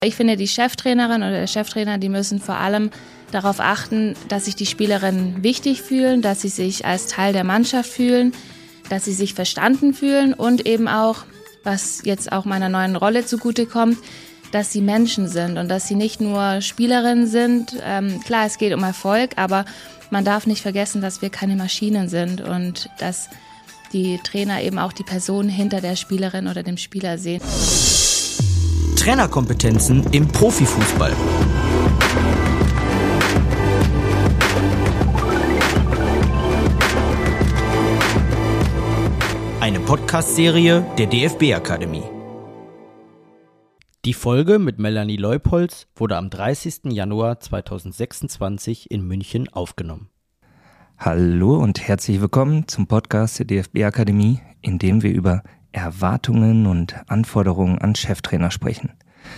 Ich finde, die Cheftrainerin oder der Cheftrainer, die müssen vor allem darauf achten, dass sich die Spielerinnen wichtig fühlen, dass sie sich als Teil der Mannschaft fühlen, dass sie sich verstanden fühlen und eben auch, was jetzt auch meiner neuen Rolle zugutekommt, dass sie Menschen sind und dass sie nicht nur Spielerinnen sind. Klar, es geht um Erfolg, aber man darf nicht vergessen, dass wir keine Maschinen sind und dass die Trainer eben auch die Person hinter der Spielerin oder dem Spieler sehen. Trainerkompetenzen im Profifußball. Eine Podcast-Serie der DFB-Akademie. Die Folge mit Melanie Leupolz wurde am 30. Januar 2026 in München aufgenommen. Hallo und herzlich willkommen zum Podcast der DFB-Akademie, in dem wir über Erwartungen und Anforderungen an Cheftrainer sprechen.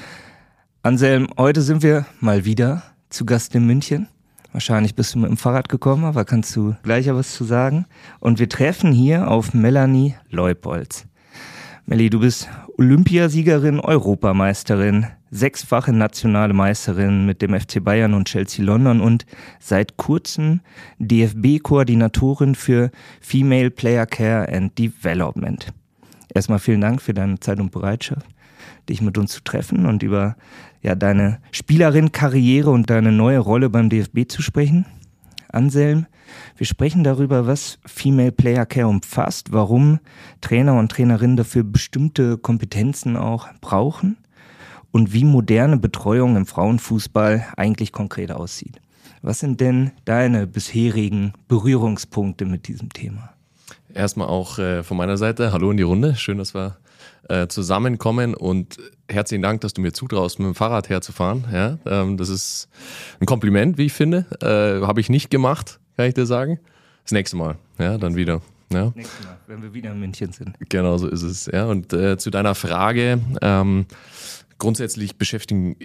Anselm, heute sind wir mal wieder zu Gast in München. Wahrscheinlich bist du mit dem Fahrrad gekommen, aber kannst du gleich was zu sagen? Und wir treffen hier auf Melanie Leupolz. Melli, du bist Olympiasiegerin, Europameisterin, 6-fache nationale Meisterin mit dem FC Bayern und Chelsea London und seit kurzem DFB-Koordinatorin für Female Player Care and Development. Erstmal vielen Dank für deine Zeit und Bereitschaft, dich mit uns zu treffen und über deine Spielerin-Karriere und deine neue Rolle beim DFB zu sprechen. Anselm, wir sprechen darüber, was Female Player Care umfasst, warum Trainer und Trainerinnen dafür bestimmte Kompetenzen auch brauchen und wie moderne Betreuung im Frauenfußball eigentlich konkret aussieht. Was sind denn deine bisherigen Berührungspunkte mit diesem Thema? Erstmal auch von meiner Seite, hallo in die Runde, schön, dass wir zusammenkommen und herzlichen Dank, dass du mir zutraust, mit dem Fahrrad herzufahren. Ja, das ist ein Kompliment, wie ich finde, habe ich nicht gemacht, kann ich dir sagen. Das nächste Mal, ja, dann wieder. Ja. Nächstes Mal, wenn wir wieder in München sind. Genau, so ist es. Ja, und zu deiner Frage, grundsätzlich beschäftigen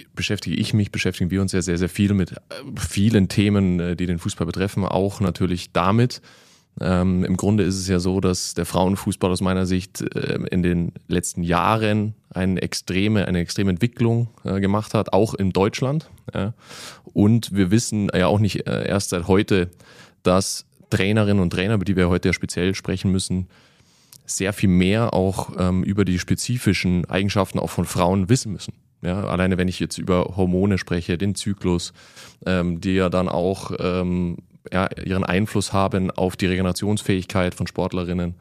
wir uns ja sehr, sehr viel mit vielen Themen, die den Fußball betreffen, auch natürlich damit. Im Grunde ist es ja so, dass der Frauenfußball aus meiner Sicht in den letzten Jahren eine extreme Entwicklung gemacht hat, auch in Deutschland. Ja. Und wir wissen ja auch nicht erst seit heute, dass Trainerinnen und Trainer, über die wir heute ja speziell sprechen müssen, sehr viel mehr auch über die spezifischen Eigenschaften auch von Frauen wissen müssen. Ja, alleine wenn ich jetzt über Hormone spreche, den Zyklus, die ja dann auch ihren Einfluss haben auf die Regenerationsfähigkeit von Sportlerinnen,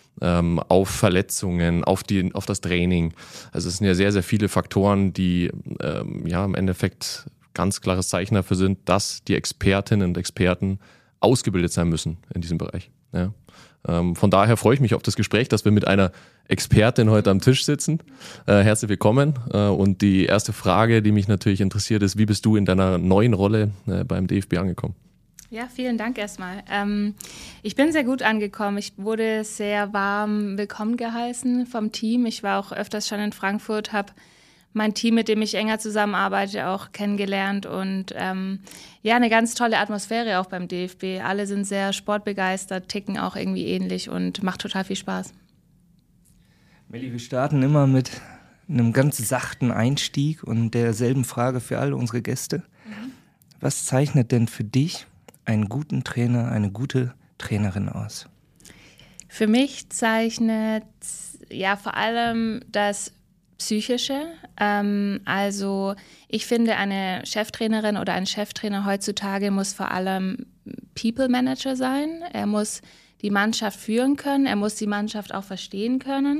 auf Verletzungen, auf das Training. Also es sind ja sehr, sehr viele Faktoren, die im Endeffekt ganz klares Zeichen dafür sind, dass die Expertinnen und Experten ausgebildet sein müssen in diesem Bereich. Ja. Von daher freue ich mich auf das Gespräch, dass wir mit einer Expertin heute am Tisch sitzen. Herzlich willkommen. Und die erste Frage, die mich natürlich interessiert, ist, wie bist du in deiner neuen Rolle beim DFB angekommen? Ja, vielen Dank erstmal. Ich bin sehr gut angekommen. Ich wurde sehr warm willkommen geheißen vom Team. Ich war auch öfters schon in Frankfurt, habe mein Team, mit dem ich enger zusammenarbeite, auch kennengelernt und eine ganz tolle Atmosphäre auch beim DFB. Alle sind sehr sportbegeistert, ticken auch irgendwie ähnlich und macht total viel Spaß. Melli, wir starten immer mit einem ganz sachten Einstieg und derselben Frage für alle unsere Gäste. Was zeichnet denn für dich einen guten Trainer, eine gute Trainerin aus? Für mich zeichnet vor allem das Psychische. Also ich finde, eine Cheftrainerin oder ein Cheftrainer heutzutage muss vor allem People Manager sein. Er muss die Mannschaft führen können, er muss die Mannschaft auch verstehen können.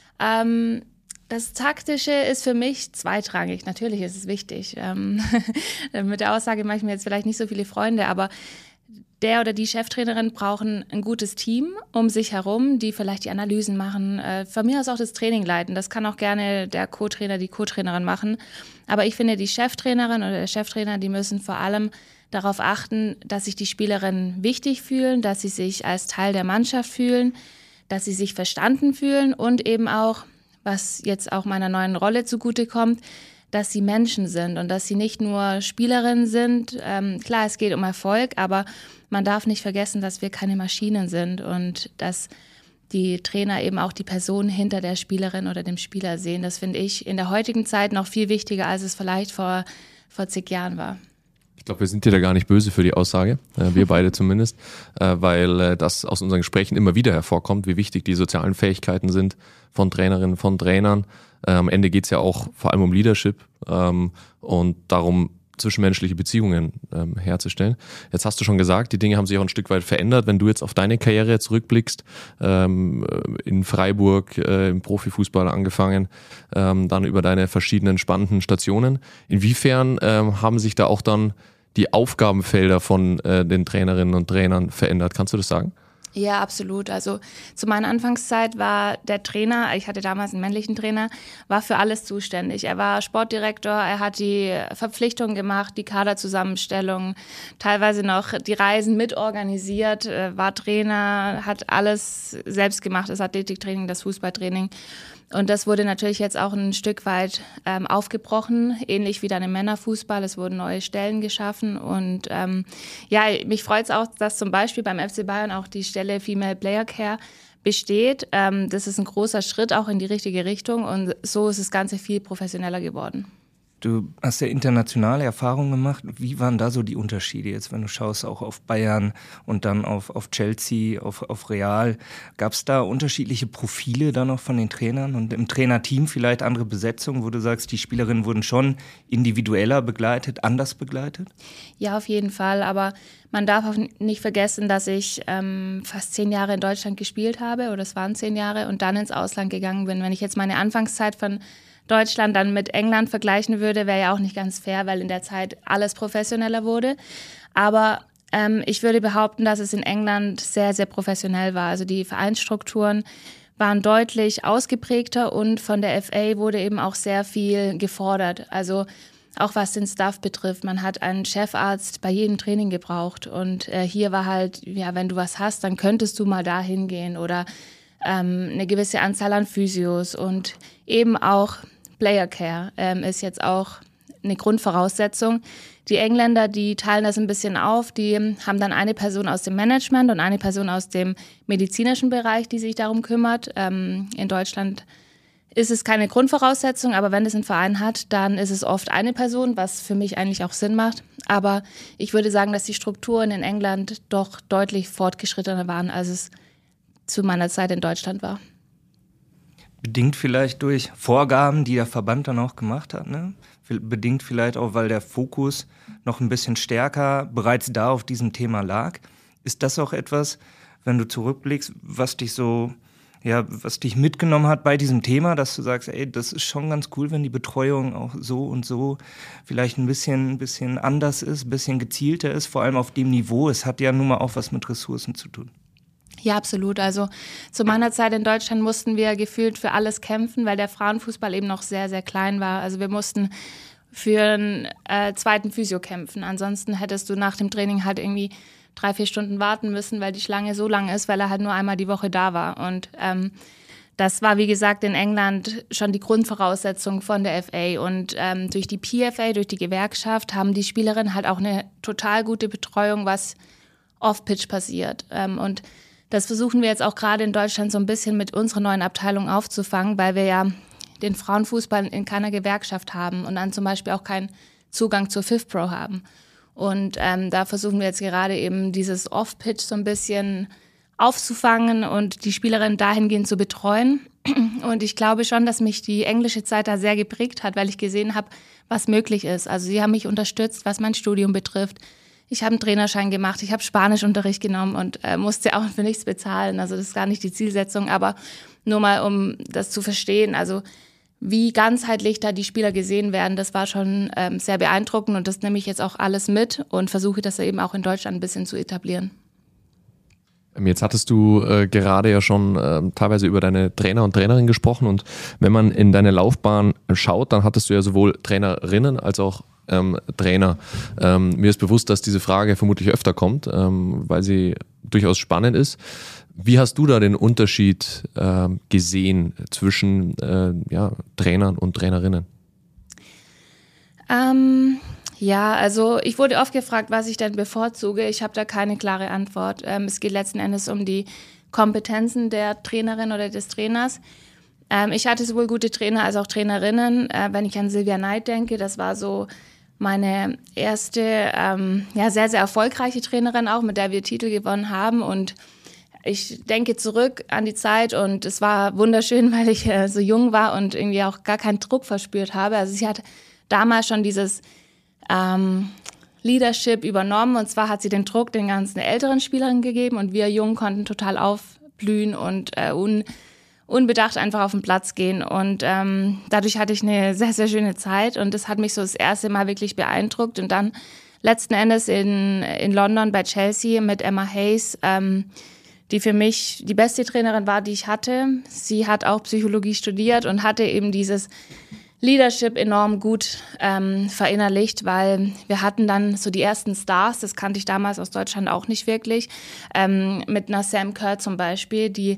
Das Taktische ist für mich zweitrangig. Natürlich ist es wichtig. Mit der Aussage mache ich mir jetzt vielleicht nicht so viele Freunde, aber der oder die Cheftrainerin brauchen ein gutes Team um sich herum, die vielleicht die Analysen machen, von mir aus auch das Training leiten. Das kann auch gerne der Co-Trainer, die Co-Trainerin machen. Aber ich finde, die Cheftrainerin oder der Cheftrainer, die müssen vor allem darauf achten, dass sich die Spielerinnen wichtig fühlen, dass sie sich als Teil der Mannschaft fühlen, dass sie sich verstanden fühlen und eben auch, was jetzt auch meiner neuen Rolle zugutekommt, dass sie Menschen sind und dass sie nicht nur Spielerinnen sind. Klar, es geht um Erfolg, aber man darf nicht vergessen, dass wir keine Maschinen sind und dass die Trainer eben auch die Person hinter der Spielerin oder dem Spieler sehen. Das finde ich in der heutigen Zeit noch viel wichtiger, als es vielleicht vor zig Jahren war. Ich glaube, wir sind dir da gar nicht böse für die Aussage, wir beide zumindest, weil das aus unseren Gesprächen immer wieder hervorkommt, wie wichtig die sozialen Fähigkeiten sind von Trainerinnen, von Trainern. Am Ende geht es ja auch vor allem um Leadership und darum, zwischenmenschliche Beziehungen herzustellen. Jetzt hast du schon gesagt, die Dinge haben sich auch ein Stück weit verändert. Wenn du jetzt auf deine Karriere zurückblickst, in Freiburg, im Profifußball angefangen, dann über deine verschiedenen spannenden Stationen. Inwiefern haben sich da auch dann die Aufgabenfelder von den Trainerinnen und Trainern verändert? Kannst du das sagen? Ja, absolut. Also zu meiner Anfangszeit war der Trainer, ich hatte damals einen männlichen Trainer, war für alles zuständig. Er war Sportdirektor, er hat die Verpflichtungen gemacht, die Kaderzusammenstellung, teilweise noch die Reisen mitorganisiert, war Trainer, hat alles selbst gemacht, das Athletiktraining, das Fußballtraining. Und das wurde natürlich jetzt auch ein Stück weit aufgebrochen, ähnlich wie dann im Männerfußball. Es wurden neue Stellen geschaffen und mich freut es auch, dass zum Beispiel beim FC Bayern auch die Stelle Female Player Care besteht. Das ist ein großer Schritt auch in die richtige Richtung und so ist das Ganze viel professioneller geworden. Du hast ja internationale Erfahrungen gemacht. Wie waren da so die Unterschiede jetzt, wenn du schaust auch auf Bayern und dann auf Chelsea, auf Real? Gab es da unterschiedliche Profile dann noch von den Trainern und im Trainerteam vielleicht andere Besetzungen, wo du sagst, die Spielerinnen wurden schon individueller begleitet, anders begleitet? Ja, auf jeden Fall, aber man darf auch nicht vergessen, dass ich fast 10 Jahre in Deutschland gespielt habe, oder es waren 10 Jahre, und dann ins Ausland gegangen bin. Wenn ich jetzt meine Anfangszeit von Deutschland dann mit England vergleichen würde, wäre ja auch nicht ganz fair, weil in der Zeit alles professioneller wurde. Aber ich würde behaupten, dass es in England sehr, sehr professionell war. Also die Vereinsstrukturen waren deutlich ausgeprägter und von der FA wurde eben auch sehr viel gefordert. Also auch was den Staff betrifft. Man hat einen Chefarzt bei jedem Training gebraucht und hier war halt, ja, wenn du was hast, dann könntest du mal da hingehen oder eine gewisse Anzahl an Physios und eben auch Player Care ist jetzt auch eine Grundvoraussetzung. Die Engländer, die teilen das ein bisschen auf, die haben dann eine Person aus dem Management und eine Person aus dem medizinischen Bereich, die sich darum kümmert. In Deutschland ist es keine Grundvoraussetzung, aber wenn es einen Verein hat, dann ist es oft eine Person, was für mich eigentlich auch Sinn macht. Aber ich würde sagen, dass die Strukturen in England doch deutlich fortgeschrittener waren, als es zu meiner Zeit in Deutschland war. Bedingt vielleicht durch Vorgaben, die der Verband dann auch gemacht hat, ne? Bedingt vielleicht auch, weil der Fokus noch ein bisschen stärker bereits da auf diesem Thema lag. Ist das auch etwas, wenn du zurückblickst, was dich mitgenommen hat bei diesem Thema, dass du sagst, ey, das ist schon ganz cool, wenn die Betreuung auch so und so vielleicht ein bisschen anders ist, ein bisschen gezielter ist, vor allem auf dem Niveau. Es hat ja nun mal auch was mit Ressourcen zu tun. Ja, absolut. Also zu meiner Zeit in Deutschland mussten wir gefühlt für alles kämpfen, weil der Frauenfußball eben noch sehr, sehr klein war. Also wir mussten für einen zweiten Physio kämpfen. Ansonsten hättest du nach dem Training halt irgendwie 3-4 Stunden warten müssen, weil die Schlange so lang ist, weil er halt nur einmal die Woche da war. Und das war, wie gesagt, in England schon die Grundvoraussetzung von der FA. Und durch die PFA, durch die Gewerkschaft, haben die Spielerinnen halt auch eine total gute Betreuung, was off-pitch passiert. Und das versuchen wir jetzt auch gerade in Deutschland so ein bisschen mit unserer neuen Abteilung aufzufangen, weil wir ja den Frauenfußball in keiner Gewerkschaft haben und dann zum Beispiel auch keinen Zugang zur FIFPro haben. Und da versuchen wir jetzt gerade eben dieses Off-Pitch so ein bisschen aufzufangen und die Spielerinnen dahingehend zu betreuen. Und ich glaube schon, dass mich die englische Zeit da sehr geprägt hat, weil ich gesehen habe, was möglich ist. Also sie haben mich unterstützt, was mein Studium betrifft. Ich habe einen Trainerschein gemacht, ich habe Spanischunterricht genommen und musste auch für nichts bezahlen. Also das ist gar nicht die Zielsetzung, aber nur mal, um das zu verstehen, also wie ganzheitlich da die Spieler gesehen werden, das war schon sehr beeindruckend und das nehme ich jetzt auch alles mit und versuche das eben auch in Deutschland ein bisschen zu etablieren. Jetzt hattest du gerade ja schon teilweise über deine Trainer und Trainerinnen gesprochen und wenn man in deine Laufbahn schaut, dann hattest du ja sowohl Trainerinnen als auch Trainer. Mir ist bewusst, dass diese Frage vermutlich öfter kommt, weil sie durchaus spannend ist. Wie hast du da den Unterschied gesehen zwischen Trainern und Trainerinnen? Ja, also ich wurde oft gefragt, was ich denn bevorzuge. Ich habe da keine klare Antwort. Es geht letzten Endes um die Kompetenzen der Trainerin oder des Trainers. Ich hatte sowohl gute Trainer als auch Trainerinnen. Wenn ich an Silvia Neid denke, das war so meine erste, sehr, sehr erfolgreiche Trainerin auch, mit der wir Titel gewonnen haben. Und ich denke zurück an die Zeit und es war wunderschön, weil ich so jung war und irgendwie auch gar keinen Druck verspürt habe. Also sie hat damals schon dieses Leadership übernommen und zwar hat sie den Druck den ganzen älteren Spielerinnen gegeben und wir Jungen konnten total aufblühen und unbedacht einfach auf den Platz gehen und dadurch hatte ich eine sehr, sehr schöne Zeit und das hat mich so das erste Mal wirklich beeindruckt und dann letzten Endes in London bei Chelsea mit Emma Hayes, die für mich die beste Trainerin war, die ich hatte. Sie hat auch Psychologie studiert und hatte eben dieses Leadership enorm gut verinnerlicht, weil wir hatten dann so die ersten Stars, das kannte ich damals aus Deutschland auch nicht wirklich, mit einer Sam Kerr zum Beispiel, die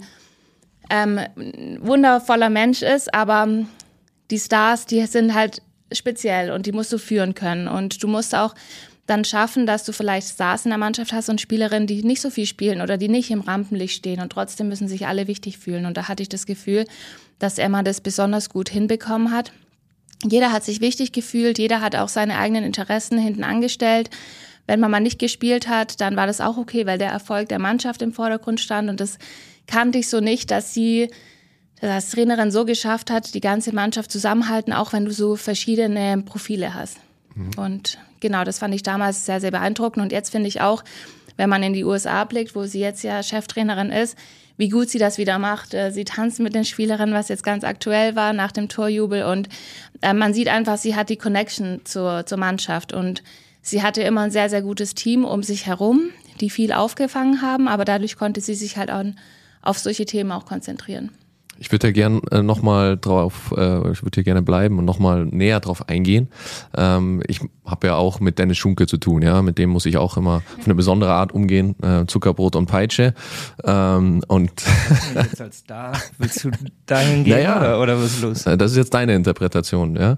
ein wundervoller Mensch ist, aber die Stars, die sind halt speziell und die musst du führen können und du musst auch dann schaffen, dass du vielleicht Stars in der Mannschaft hast und Spielerinnen, die nicht so viel spielen oder die nicht im Rampenlicht stehen und trotzdem müssen sich alle wichtig fühlen und da hatte ich das Gefühl, dass Emma das besonders gut hinbekommen hat. Jeder hat sich wichtig gefühlt, jeder hat auch seine eigenen Interessen hinten angestellt. Wenn man mal nicht gespielt hat, dann war das auch okay, weil der Erfolg der Mannschaft im Vordergrund stand und das kannte ich so nicht, dass sie das als Trainerin so geschafft hat, die ganze Mannschaft zusammenhalten, auch wenn du so verschiedene Profile hast. Und genau, das fand ich damals sehr, sehr beeindruckend und jetzt finde ich auch, wenn man in die USA blickt, wo sie jetzt ja Cheftrainerin ist, wie gut sie das wieder macht. Sie tanzt mit den Spielerinnen, was jetzt ganz aktuell war nach dem Torjubel und man sieht einfach, sie hat die Connection zur Mannschaft und sie hatte immer ein sehr, sehr gutes Team um sich herum, die viel aufgefangen haben, aber dadurch konnte sie sich halt auch auf solche Themen auch konzentrieren. Ich würde ja gerne nochmal gerne bleiben und nochmal näher drauf eingehen. Ich habe ja auch mit Dennis Schunke zu tun, ja, mit dem muss ich auch immer auf eine besondere Art umgehen, Zuckerbrot und Peitsche. Und jetzt als Star willst du dahin gehen oder was ist los? Das ist jetzt deine Interpretation, ja.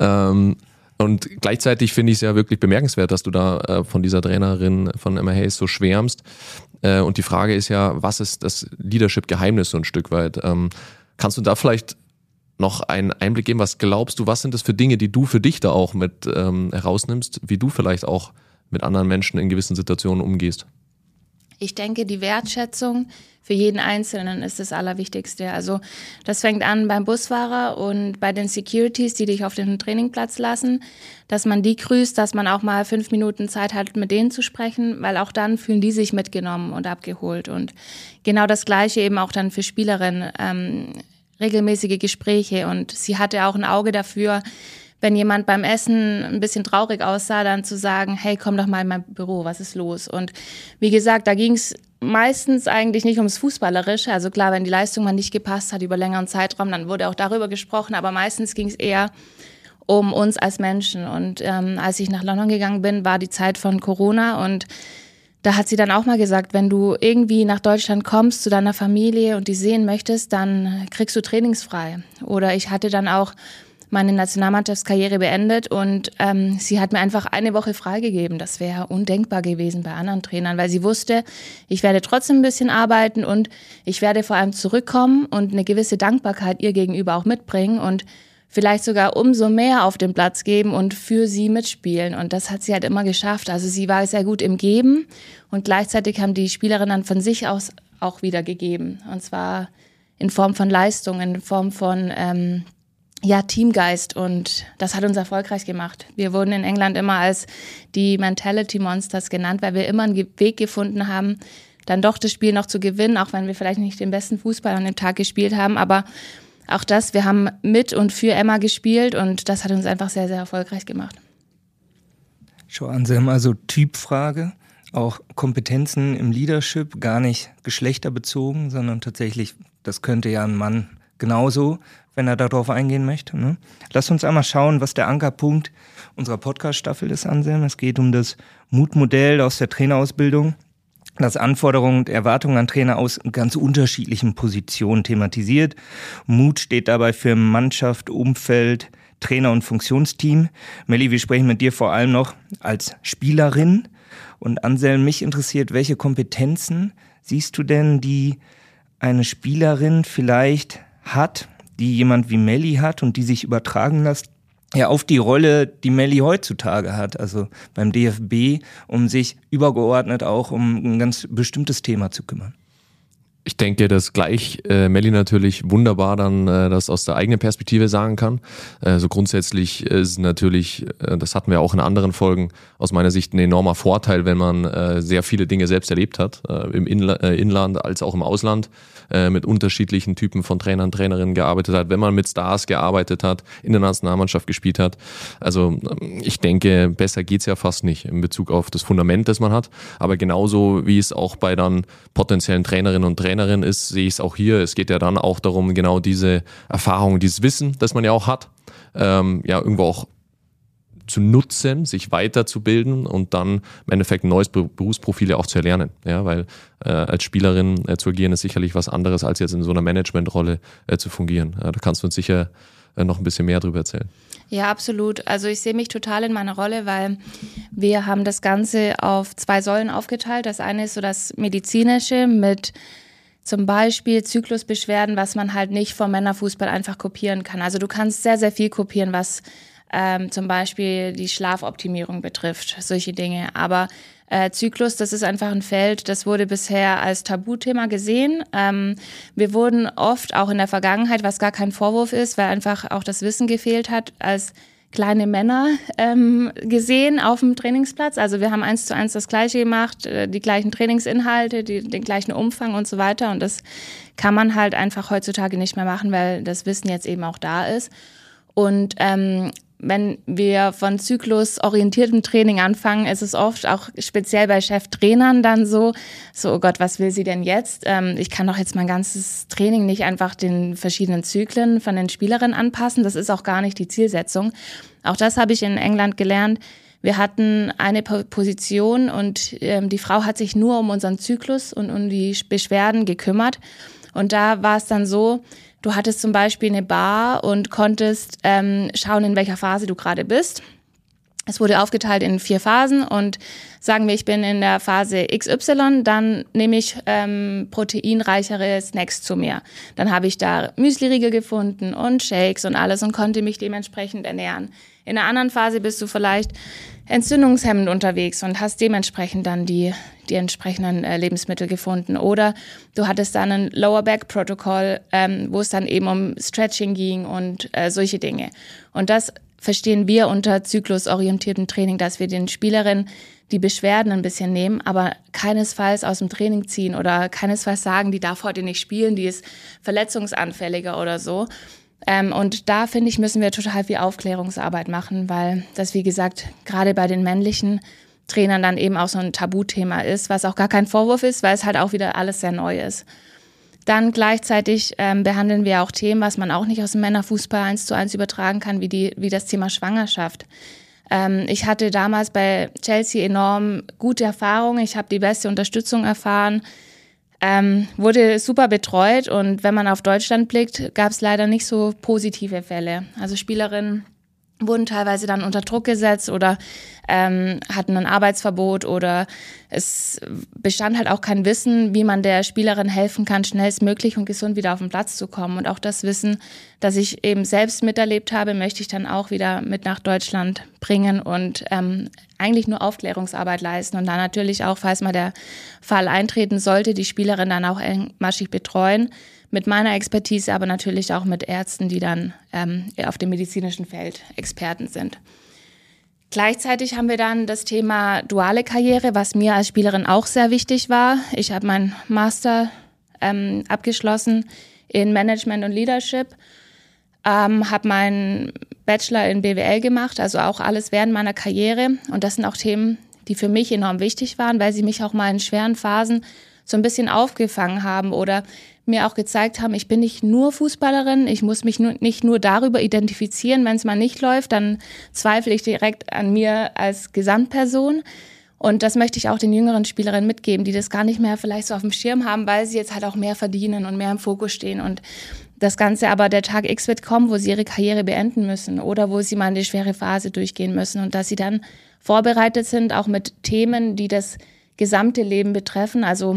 Und gleichzeitig finde ich es ja wirklich bemerkenswert, dass du da von dieser Trainerin von Emma Hayes so schwärmst. Und die Frage ist ja, was ist das Leadership-Geheimnis so ein Stück weit? Kannst du da vielleicht noch einen Einblick geben? Was glaubst du, was sind das für Dinge, die du für dich da auch mit herausnimmst, wie du vielleicht auch mit anderen Menschen in gewissen Situationen umgehst? Ich denke, die Wertschätzung für jeden Einzelnen ist das Allerwichtigste. Also das fängt an beim Busfahrer und bei den Securities, die dich auf den Trainingplatz lassen, dass man die grüßt, dass man auch mal 5 Minuten Zeit hat, mit denen zu sprechen, weil auch dann fühlen die sich mitgenommen und abgeholt. Und genau das Gleiche eben auch dann für Spielerinnen, regelmäßige Gespräche. Und sie hatte auch ein Auge dafür, wenn jemand beim Essen ein bisschen traurig aussah, dann zu sagen, hey, komm doch mal in mein Büro, was ist los? Und wie gesagt, da ging es meistens eigentlich nicht ums Fußballerische. Also klar, wenn die Leistung mal nicht gepasst hat über längeren Zeitraum, dann wurde auch darüber gesprochen. Aber meistens ging es eher um uns als Menschen. Und als ich nach London gegangen bin, war die Zeit von Corona und da hat sie dann auch mal gesagt, wenn du irgendwie nach Deutschland kommst zu deiner Familie und die sehen möchtest, dann kriegst du trainingsfrei. Oder ich hatte dann auch meine Nationalmannschaftskarriere beendet und sie hat mir einfach eine Woche freigegeben. Das wäre undenkbar gewesen bei anderen Trainern, weil sie wusste, ich werde trotzdem ein bisschen arbeiten und ich werde vor allem zurückkommen und eine gewisse Dankbarkeit ihr gegenüber auch mitbringen und vielleicht sogar umso mehr auf den Platz geben und für sie mitspielen. Und das hat sie halt immer geschafft. Also sie war sehr gut im Geben und gleichzeitig haben die Spielerinnen dann von sich aus auch wieder gegeben. Und zwar in Form von Leistung, in Form von Teamgeist und das hat uns erfolgreich gemacht. Wir wurden in England immer als die Mentality Monsters genannt, weil wir immer einen Weg gefunden haben, dann doch das Spiel noch zu gewinnen, auch wenn wir vielleicht nicht den besten Fußball an dem Tag gespielt haben, aber auch das, wir haben mit und für Emma gespielt und das hat uns einfach sehr, sehr erfolgreich gemacht. Schau, Anselm, also Typfrage, auch Kompetenzen im Leadership, gar nicht geschlechterbezogen, sondern tatsächlich, das könnte ja ein Mann genauso, wenn er darauf eingehen möchte. Ne? Lass uns einmal schauen, was der Ankerpunkt unserer Podcast-Staffel ist, Anselm. Es geht um das Mutmodell aus der Trainerausbildung, das Anforderungen und Erwartungen an Trainer aus ganz unterschiedlichen Positionen thematisiert. Mut steht dabei für Mannschaft, Umfeld, Trainer und Funktionsteam. Melli, wir sprechen mit dir vor allem noch als Spielerin. Und Anselm, mich interessiert, welche Kompetenzen siehst du denn, die eine Spielerin vielleicht hat, die jemand wie Melli hat und die sich übertragen lässt, ja, auf die Rolle, die Melli heutzutage hat, also beim DFB, um sich übergeordnet auch um ein ganz bestimmtes Thema zu kümmern? Ich denke, dass gleich Melli natürlich wunderbar dann das aus der eigenen Perspektive sagen kann. So grundsätzlich ist natürlich, das hatten wir auch in anderen Folgen, aus meiner Sicht ein enormer Vorteil, wenn man sehr viele Dinge selbst erlebt hat, im Inland als auch im Ausland, mit unterschiedlichen Typen von Trainern, Trainerinnen gearbeitet hat, wenn man mit Stars gearbeitet hat, in der Nationalmannschaft gespielt hat. Also ich denke, besser geht's ja fast nicht in Bezug auf das Fundament, das man hat. Aber genauso wie es auch bei dann potenziellen Trainerinnen und Trainern ist, sehe ich es auch hier. Es geht ja dann auch darum, genau diese Erfahrung, dieses Wissen, das man ja auch hat, ja irgendwo auch zu nutzen, sich weiterzubilden und dann im Endeffekt ein neues Berufsprofil ja auch zu erlernen. Ja, weil als Spielerin zu agieren ist sicherlich was anderes, als jetzt in so einer Managementrolle zu fungieren. Da kannst du uns sicher noch ein bisschen mehr drüber erzählen. Ja, absolut. Also ich sehe mich total in meiner Rolle, weil wir haben das Ganze auf 2 Säulen aufgeteilt. Das eine ist so das Medizinische mit zum Beispiel Zyklusbeschwerden, was man halt nicht vom Männerfußball einfach kopieren kann. Also du kannst sehr, sehr viel kopieren, was zum Beispiel die Schlafoptimierung betrifft, solche Dinge. Aber Zyklus, das ist einfach ein Feld, das wurde bisher als Tabuthema gesehen. Wir wurden oft auch in der Vergangenheit, was gar kein Vorwurf ist, weil einfach auch das Wissen gefehlt hat, als kleine Männer gesehen auf dem Trainingsplatz. Also wir haben 1:1 das Gleiche gemacht, die gleichen Trainingsinhalte, den gleichen Umfang und so weiter. Und das kann man halt einfach heutzutage nicht mehr machen, weil das Wissen jetzt eben auch da ist. Und wenn wir von zyklusorientiertem Training anfangen, ist es oft auch speziell bei Cheftrainern dann so, oh Gott, was will sie denn jetzt? Ich kann doch jetzt mein ganzes Training nicht einfach den verschiedenen Zyklen von den Spielerinnen anpassen. Das ist auch gar nicht die Zielsetzung. Auch das habe ich in England gelernt. Wir hatten eine Position und die Frau hat sich nur um unseren Zyklus und um die Beschwerden gekümmert. Und da war es dann so, du hattest zum Beispiel eine Bar und konntest schauen, in welcher Phase du gerade bist. Es wurde aufgeteilt in 4 Phasen und sagen wir, ich bin in der Phase XY, dann nehme ich proteinreichere Snacks zu mir. Dann habe ich da Müsliriegel gefunden und Shakes und alles und konnte mich dementsprechend ernähren. In einer anderen Phase bist du vielleicht entzündungshemmend unterwegs und hast dementsprechend dann die entsprechenden Lebensmittel gefunden. Oder du hattest dann ein Lower Back Protokoll, wo es dann eben um Stretching ging und solche Dinge. Und das verstehen wir unter zyklusorientiertem Training, dass wir den Spielerinnen die Beschwerden ein bisschen nehmen, aber keinesfalls aus dem Training ziehen oder keinesfalls sagen, die darf heute nicht spielen, die ist verletzungsanfälliger oder so. Und da, finde ich, müssen wir total viel Aufklärungsarbeit machen, weil das, wie gesagt, gerade bei den männlichen Trainern dann eben auch so ein Tabuthema ist, was auch gar kein Vorwurf ist, weil es halt auch wieder alles sehr neu ist. Dann gleichzeitig behandeln wir auch Themen, was man auch nicht aus dem Männerfußball 1:1 übertragen kann, wie das Thema Schwangerschaft. Ich hatte damals bei Chelsea enorm gute Erfahrungen. Ich habe die beste Unterstützung erfahren, wurde super betreut und wenn man auf Deutschland blickt, gab es leider nicht so positive Fälle. Also Spielerinnen wurden teilweise dann unter Druck gesetzt oder hatten ein Arbeitsverbot oder es bestand halt auch kein Wissen, wie man der Spielerin helfen kann, schnellstmöglich und gesund wieder auf den Platz zu kommen. Und auch das Wissen, das ich eben selbst miterlebt habe, möchte ich dann auch wieder mit nach Deutschland bringen und eigentlich nur Aufklärungsarbeit leisten und dann natürlich auch, falls mal der Fall eintreten sollte, die Spielerin dann auch engmaschig betreuen. Mit meiner Expertise, aber natürlich auch mit Ärzten, die dann auf dem medizinischen Feld Experten sind. Gleichzeitig haben wir dann das Thema duale Karriere, was mir als Spielerin auch sehr wichtig war. Ich habe meinen Master abgeschlossen in Management und Leadership, habe meinen Bachelor in BWL gemacht, also auch alles während meiner Karriere. Und das sind auch Themen, die für mich enorm wichtig waren, weil sie mich auch mal in schweren Phasen so ein bisschen aufgefangen haben oder mir auch gezeigt haben, ich bin nicht nur Fußballerin, ich muss mich nicht nur darüber identifizieren, wenn es mal nicht läuft, dann zweifle ich direkt an mir als Gesamtperson. Und das möchte ich auch den jüngeren Spielerinnen mitgeben, die das gar nicht mehr vielleicht so auf dem Schirm haben, weil sie jetzt halt auch mehr verdienen und mehr im Fokus stehen. Und das Ganze aber, der Tag X wird kommen, wo sie ihre Karriere beenden müssen oder wo sie mal eine schwere Phase durchgehen müssen und dass sie dann vorbereitet sind, auch mit Themen, die das gesamte Leben betreffen, also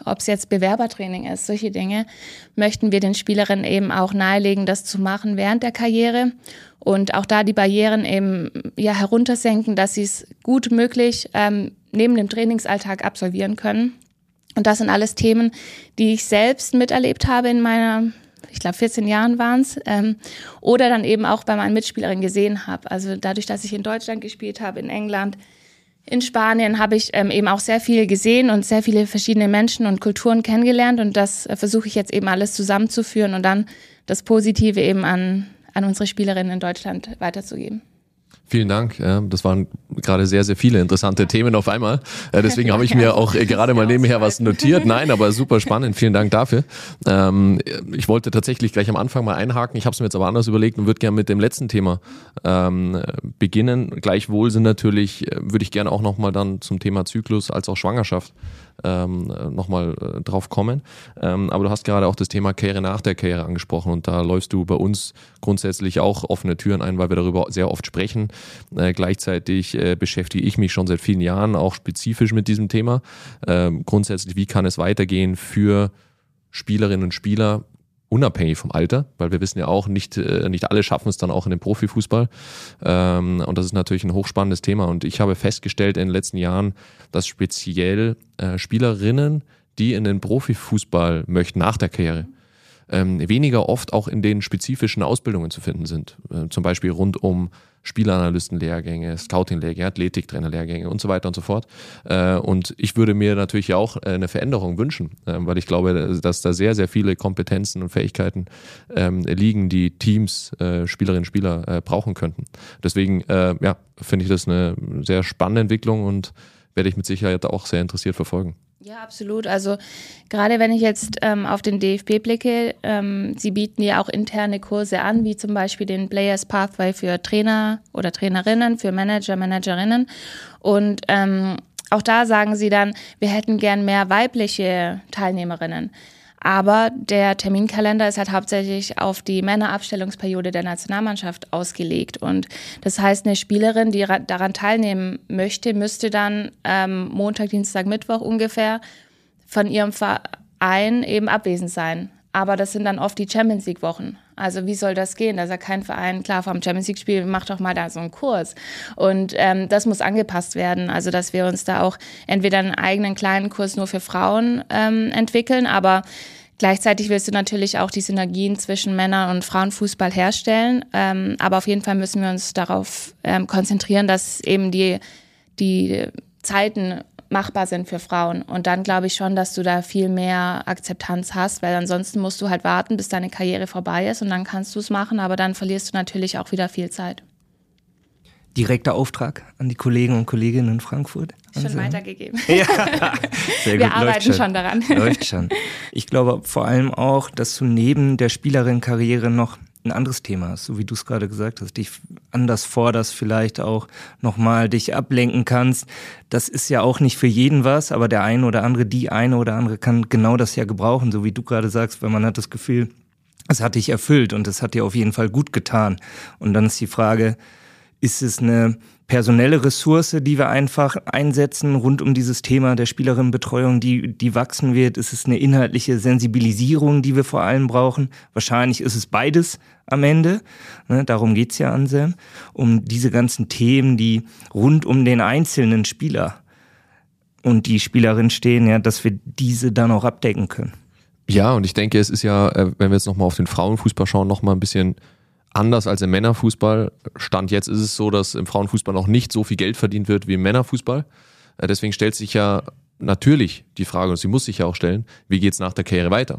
ob es jetzt Bewerbertraining ist, solche Dinge, möchten wir den Spielerinnen eben auch nahelegen, das zu machen während der Karriere und auch da die Barrieren eben heruntersenken, dass sie es gut möglich neben dem Trainingsalltag absolvieren können. Und das sind alles Themen, die ich selbst miterlebt habe in meiner, ich glaube 14 Jahren waren es, oder dann eben auch bei meinen Mitspielerinnen gesehen habe. Also dadurch, dass ich in Deutschland gespielt habe, in England, in Spanien, habe ich eben auch sehr viel gesehen und sehr viele verschiedene Menschen und Kulturen kennengelernt. Und das versuche ich jetzt eben alles zusammenzuführen und dann das Positive eben an unsere Spielerinnen in Deutschland weiterzugeben. Vielen Dank. Das waren gerade sehr, sehr viele interessante Themen auf einmal. Deswegen habe ich mir auch gerade mal nebenher was notiert. Nein, aber super spannend. Vielen Dank dafür. Ich wollte tatsächlich gleich am Anfang mal einhaken. Ich habe es mir jetzt aber anders überlegt und würde gerne mit dem letzten Thema beginnen. Gleichwohl würde ich gerne auch nochmal dann zum Thema Zyklus als auch Schwangerschaft nochmal drauf kommen. Aber du hast gerade auch das Thema Karriere nach der Karriere angesprochen und da läufst du bei uns grundsätzlich auch offene Türen ein, weil wir darüber sehr oft sprechen. Gleichzeitig beschäftige ich mich schon seit vielen Jahren auch spezifisch mit diesem Thema. Grundsätzlich, wie kann es weitergehen für Spielerinnen und Spieler, unabhängig vom Alter, weil wir wissen ja auch, nicht alle schaffen es dann auch in den Profifußball. Und das ist natürlich ein hochspannendes Thema. Und ich habe festgestellt in den letzten Jahren, dass speziell Spielerinnen, die in den Profifußball möchten nach der Karriere, weniger oft auch in den spezifischen Ausbildungen zu finden sind. Zum Beispiel rund um Spielanalystenlehrgänge, Scouting-Lehrgänge, Athletiktrainerlehrgänge und so weiter und so fort. Und ich würde mir natürlich auch eine Veränderung wünschen, weil ich glaube, dass da sehr, sehr viele Kompetenzen und Fähigkeiten liegen, die Teams, Spielerinnen und Spieler brauchen könnten. Deswegen finde ich das eine sehr spannende Entwicklung und werde ich mit Sicherheit auch sehr interessiert verfolgen. Ja, absolut. Also gerade wenn ich jetzt auf den DFB blicke, sie bieten ja auch interne Kurse an, wie zum Beispiel den Players Pathway für Trainer oder Trainerinnen, für Manager, Managerinnen. Und auch da sagen sie dann, wir hätten gern mehr weibliche Teilnehmerinnen. Aber der Terminkalender ist halt hauptsächlich auf die Männerabstellungsperiode der Nationalmannschaft ausgelegt. Und das heißt, eine Spielerin, die daran teilnehmen möchte, müsste dann Montag, Dienstag, Mittwoch ungefähr von ihrem Verein eben abwesend sein. Aber das sind dann oft die Champions-League-Wochen. Also wie soll das gehen? Da sagt kein Verein, klar, vom Champions-League-Spiel, mach doch mal da so einen Kurs. Und das muss angepasst werden. Also dass wir uns da auch entweder einen eigenen kleinen Kurs nur für Frauen entwickeln, aber gleichzeitig willst du natürlich auch die Synergien zwischen Männer- und Frauenfußball herstellen. Aber auf jeden Fall müssen wir uns darauf konzentrieren, dass eben die Zeiten machbar sind für Frauen. Und dann glaube ich schon, dass du da viel mehr Akzeptanz hast, weil ansonsten musst du halt warten, bis deine Karriere vorbei ist und dann kannst du es machen, aber dann verlierst du natürlich auch wieder viel Zeit. Direkter Auftrag an die Kollegen und Kolleginnen in Frankfurt. Schon weitergegeben. Ja, sehr gut. Wir arbeiten schon daran. Läuft schon. Ich glaube vor allem auch, dass du neben der Spielerinnenkarriere noch ein anderes Thema hast, so wie du es gerade gesagt hast, dich anders forderst, vielleicht auch nochmal dich ablenken kannst. Das ist ja auch nicht für jeden was, aber der eine oder andere, die eine oder andere kann genau das ja gebrauchen, so wie du gerade sagst, weil man hat das Gefühl, es hat dich erfüllt und es hat dir auf jeden Fall gut getan. Und dann ist die Frage, ist es eine personelle Ressource, die wir einfach einsetzen rund um dieses Thema der Spielerinnenbetreuung, die wachsen wird? Ist es eine inhaltliche Sensibilisierung, die wir vor allem brauchen? Wahrscheinlich ist es beides am Ende. Ne, darum geht's ja, Anselm. Um diese ganzen Themen, die rund um den einzelnen Spieler und die Spielerin stehen, ja, dass wir diese dann auch abdecken können. Ja, und ich denke, es ist ja, wenn wir jetzt nochmal auf den Frauenfußball schauen, nochmal ein bisschen anders als im Männerfußball. Stand jetzt ist es so, dass im Frauenfußball noch nicht so viel Geld verdient wird wie im Männerfußball. Deswegen stellt sich ja natürlich die Frage, und sie muss sich ja auch stellen, wie geht's nach der Karriere weiter?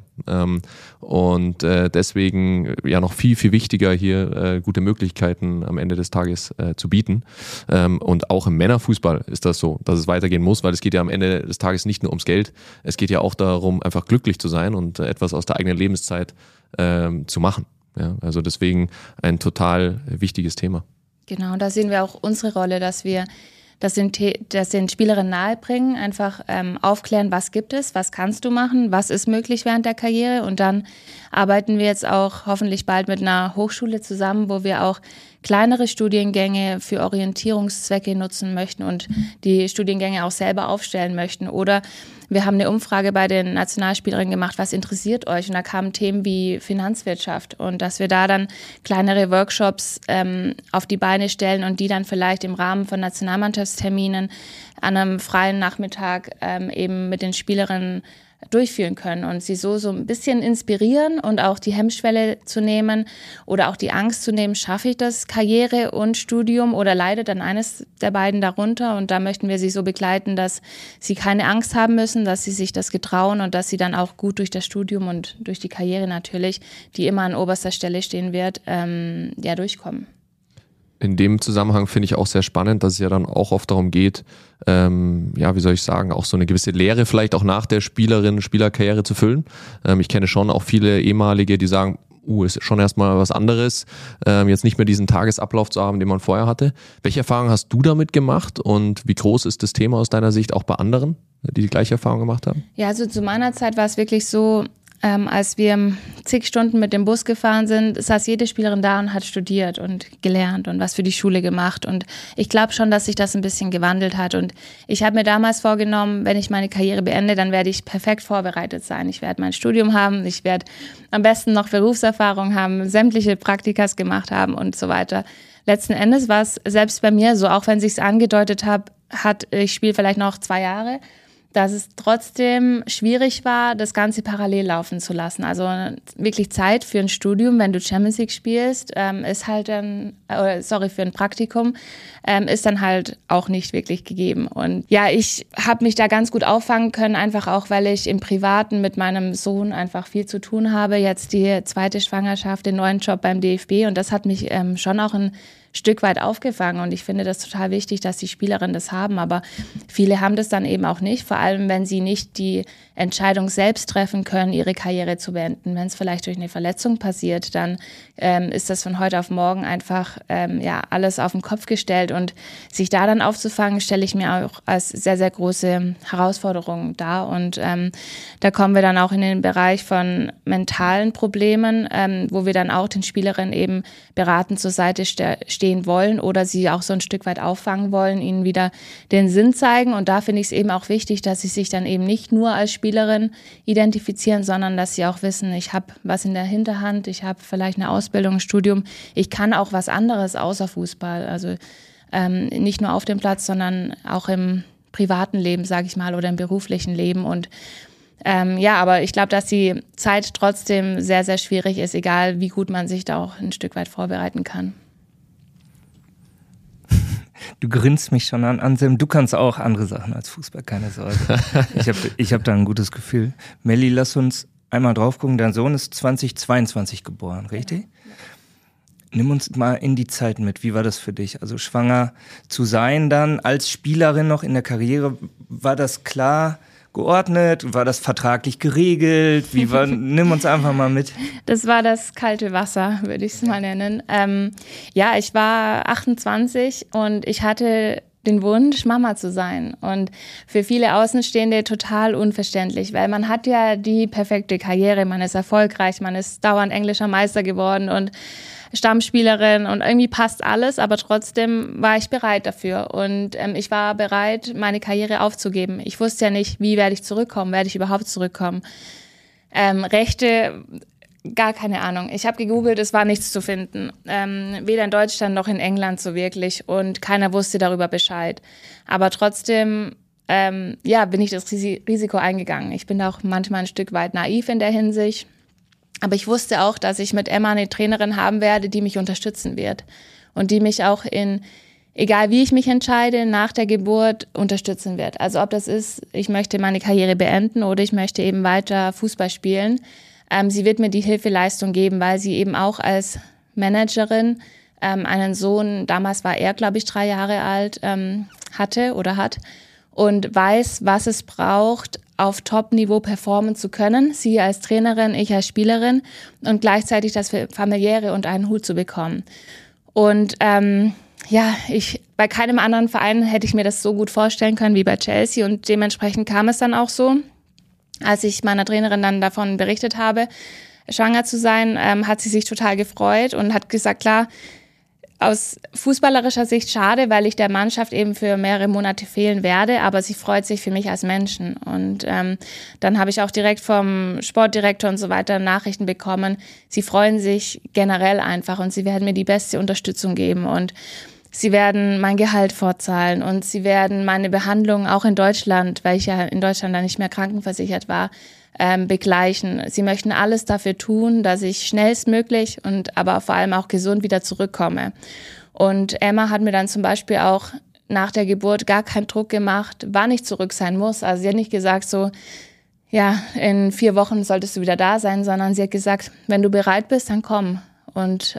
Und deswegen ja noch viel, viel wichtiger hier gute Möglichkeiten am Ende des Tages zu bieten. Und auch im Männerfußball ist das so, dass es weitergehen muss, weil es geht ja am Ende des Tages nicht nur ums Geld, es geht ja auch darum, einfach glücklich zu sein und etwas aus der eigenen Lebenszeit zu machen. Ja, also deswegen ein total wichtiges Thema. Genau, und da sehen wir auch unsere Rolle, dass wir das den Spielerinnen nahebringen, einfach aufklären, was gibt es, was kannst du machen, was ist möglich während der Karriere. Und dann arbeiten wir jetzt auch hoffentlich bald mit einer Hochschule zusammen, wo wir auch kleinere Studiengänge für Orientierungszwecke nutzen möchten und die Studiengänge auch selber aufstellen möchten. Oder wir haben eine Umfrage bei den Nationalspielerinnen gemacht, was interessiert euch? Und da kamen Themen wie Finanzwirtschaft und dass wir da dann kleinere Workshops auf die Beine stellen und die dann vielleicht im Rahmen von Nationalmannschaftsterminen an einem freien Nachmittag eben mit den Spielerinnen durchführen können und sie so ein bisschen inspirieren und auch die Hemmschwelle zu nehmen oder auch die Angst zu nehmen, schaffe ich das, Karriere und Studium, oder leidet dann eines der beiden darunter? Und da möchten wir sie so begleiten, dass sie keine Angst haben müssen, dass sie sich das getrauen und dass sie dann auch gut durch das Studium und durch die Karriere natürlich, die immer an oberster Stelle stehen wird, durchkommen. In dem Zusammenhang finde ich auch sehr spannend, dass es ja dann auch oft darum geht, wie soll ich sagen, auch so eine gewisse Lehre vielleicht auch nach der Spielerkarriere zu füllen. Ich kenne schon auch viele ehemalige, die sagen, ist schon erstmal was anderes, jetzt nicht mehr diesen Tagesablauf zu haben, den man vorher hatte. Welche Erfahrungen hast du damit gemacht und wie groß ist das Thema aus deiner Sicht auch bei anderen, die gleiche Erfahrung gemacht haben? Ja, also zu meiner Zeit war es wirklich so, als wir zig Stunden mit dem Bus gefahren sind, saß jede Spielerin da und hat studiert und gelernt und was für die Schule gemacht. Und ich glaube schon, dass sich das ein bisschen gewandelt hat. Und ich habe mir damals vorgenommen, wenn ich meine Karriere beende, dann werde ich perfekt vorbereitet sein. Ich werde mein Studium haben, ich werde am besten noch Berufserfahrung haben, sämtliche Praktikas gemacht haben und so weiter. Letzten Endes war es selbst bei mir so, auch wenn es sich angedeutet hat, ich spiele vielleicht noch 2 Jahre, dass es trotzdem schwierig war, das Ganze parallel laufen zu lassen. Also wirklich Zeit für ein Studium, wenn du Champions League spielst, ist halt dann, für ein Praktikum, ist dann halt auch nicht wirklich gegeben. Und ja, ich habe mich da ganz gut auffangen können, einfach auch, weil ich im Privaten mit meinem Sohn einfach viel zu tun habe. Jetzt die 2. Schwangerschaft, den neuen Job beim DFB, und das hat mich schon auch ein Stück weit aufgefangen, und ich finde das total wichtig, dass die Spielerinnen das haben, aber viele haben das dann eben auch nicht, vor allem wenn sie nicht die Entscheidung selbst treffen können, ihre Karriere zu beenden. Wenn es vielleicht durch eine Verletzung passiert, dann ist das von heute auf morgen einfach alles auf den Kopf gestellt, und sich da dann aufzufangen, stelle ich mir auch als sehr, sehr große Herausforderung dar, und da kommen wir dann auch in den Bereich von mentalen Problemen, wo wir dann auch den Spielerinnen eben beratend zur Seite stehen wollen oder sie auch so ein Stück weit auffangen wollen, ihnen wieder den Sinn zeigen. Und da finde ich es eben auch wichtig, dass sie sich dann eben nicht nur als Spielerin identifizieren, sondern dass sie auch wissen, ich habe was in der Hinterhand, ich habe vielleicht eine Ausbildung, ein Studium, ich kann auch was anderes außer Fußball. Also nicht nur auf dem Platz, sondern auch im privaten Leben, sage ich mal, oder im beruflichen Leben. Und aber ich glaube, dass die Zeit trotzdem sehr, sehr schwierig ist, egal wie gut man sich da auch ein Stück weit vorbereiten kann. Du grinst mich schon an, Anselm. Du kannst auch andere Sachen als Fußball, keine Sorge. Ich hab da ein gutes Gefühl. Melli, lass uns einmal drauf gucken. Dein Sohn ist 2022 geboren, richtig? Ja. Nimm uns mal in die Zeit mit. Wie war das für dich? Also schwanger zu sein dann als Spielerin noch in der Karriere, war das klar geordnet? War das vertraglich geregelt? Nimm uns einfach mal mit. Das war das kalte Wasser, würde ich es mal nennen. Ich war 28 und ich hatte den Wunsch, Mama zu sein. Und für viele Außenstehende total unverständlich, weil man hat ja die perfekte Karriere, man ist erfolgreich, man ist dauernd englischer Meister geworden und Stammspielerin und irgendwie passt alles, aber trotzdem war ich bereit dafür, und ich war bereit, meine Karriere aufzugeben. Ich wusste ja nicht, wie werde ich zurückkommen, werde ich überhaupt zurückkommen. Rechte, gar keine Ahnung. Ich habe gegoogelt, es war nichts zu finden, weder in Deutschland noch in England so wirklich, und keiner wusste darüber Bescheid. Aber trotzdem bin ich das Risiko eingegangen. Ich bin auch manchmal ein Stück weit naiv in der Hinsicht. Aber ich wusste auch, dass ich mit Emma eine Trainerin haben werde, die mich unterstützen wird und die mich auch egal wie ich mich entscheide, nach der Geburt unterstützen wird. Also ob das ist, ich möchte meine Karriere beenden oder ich möchte eben weiter Fußball spielen. Sie wird mir die Hilfeleistung geben, weil sie eben auch als Managerin einen Sohn, damals war er, glaube ich, 3 Jahre alt, hatte oder hat, und weiß, was es braucht, auf Top-Niveau performen zu können. Sie als Trainerin, ich als Spielerin, und gleichzeitig das Familiäre unter einen Hut zu bekommen. Und bei keinem anderen Verein hätte ich mir das so gut vorstellen können wie bei Chelsea, und dementsprechend kam es dann auch so. Als ich meiner Trainerin dann davon berichtet habe, schwanger zu sein, hat sie sich total gefreut und hat gesagt, klar, aus fußballerischer Sicht schade, weil ich der Mannschaft eben für mehrere Monate fehlen werde, aber sie freut sich für mich als Menschen. Und dann habe ich auch direkt vom Sportdirektor und so weiter Nachrichten bekommen. Sie freuen sich generell einfach und sie werden mir die beste Unterstützung geben und sie werden mein Gehalt fortzahlen und sie werden meine Behandlung auch in Deutschland, weil ich ja in Deutschland dann nicht mehr krankenversichert war, begleichen. Sie möchten alles dafür tun, dass ich schnellstmöglich und aber vor allem auch gesund wieder zurückkomme. Und Emma hat mir dann zum Beispiel auch nach der Geburt gar keinen Druck gemacht, wann ich zurück sein muss. Also sie hat nicht gesagt so, ja, in 4 Wochen solltest du wieder da sein, sondern sie hat gesagt, wenn du bereit bist, dann komm. Und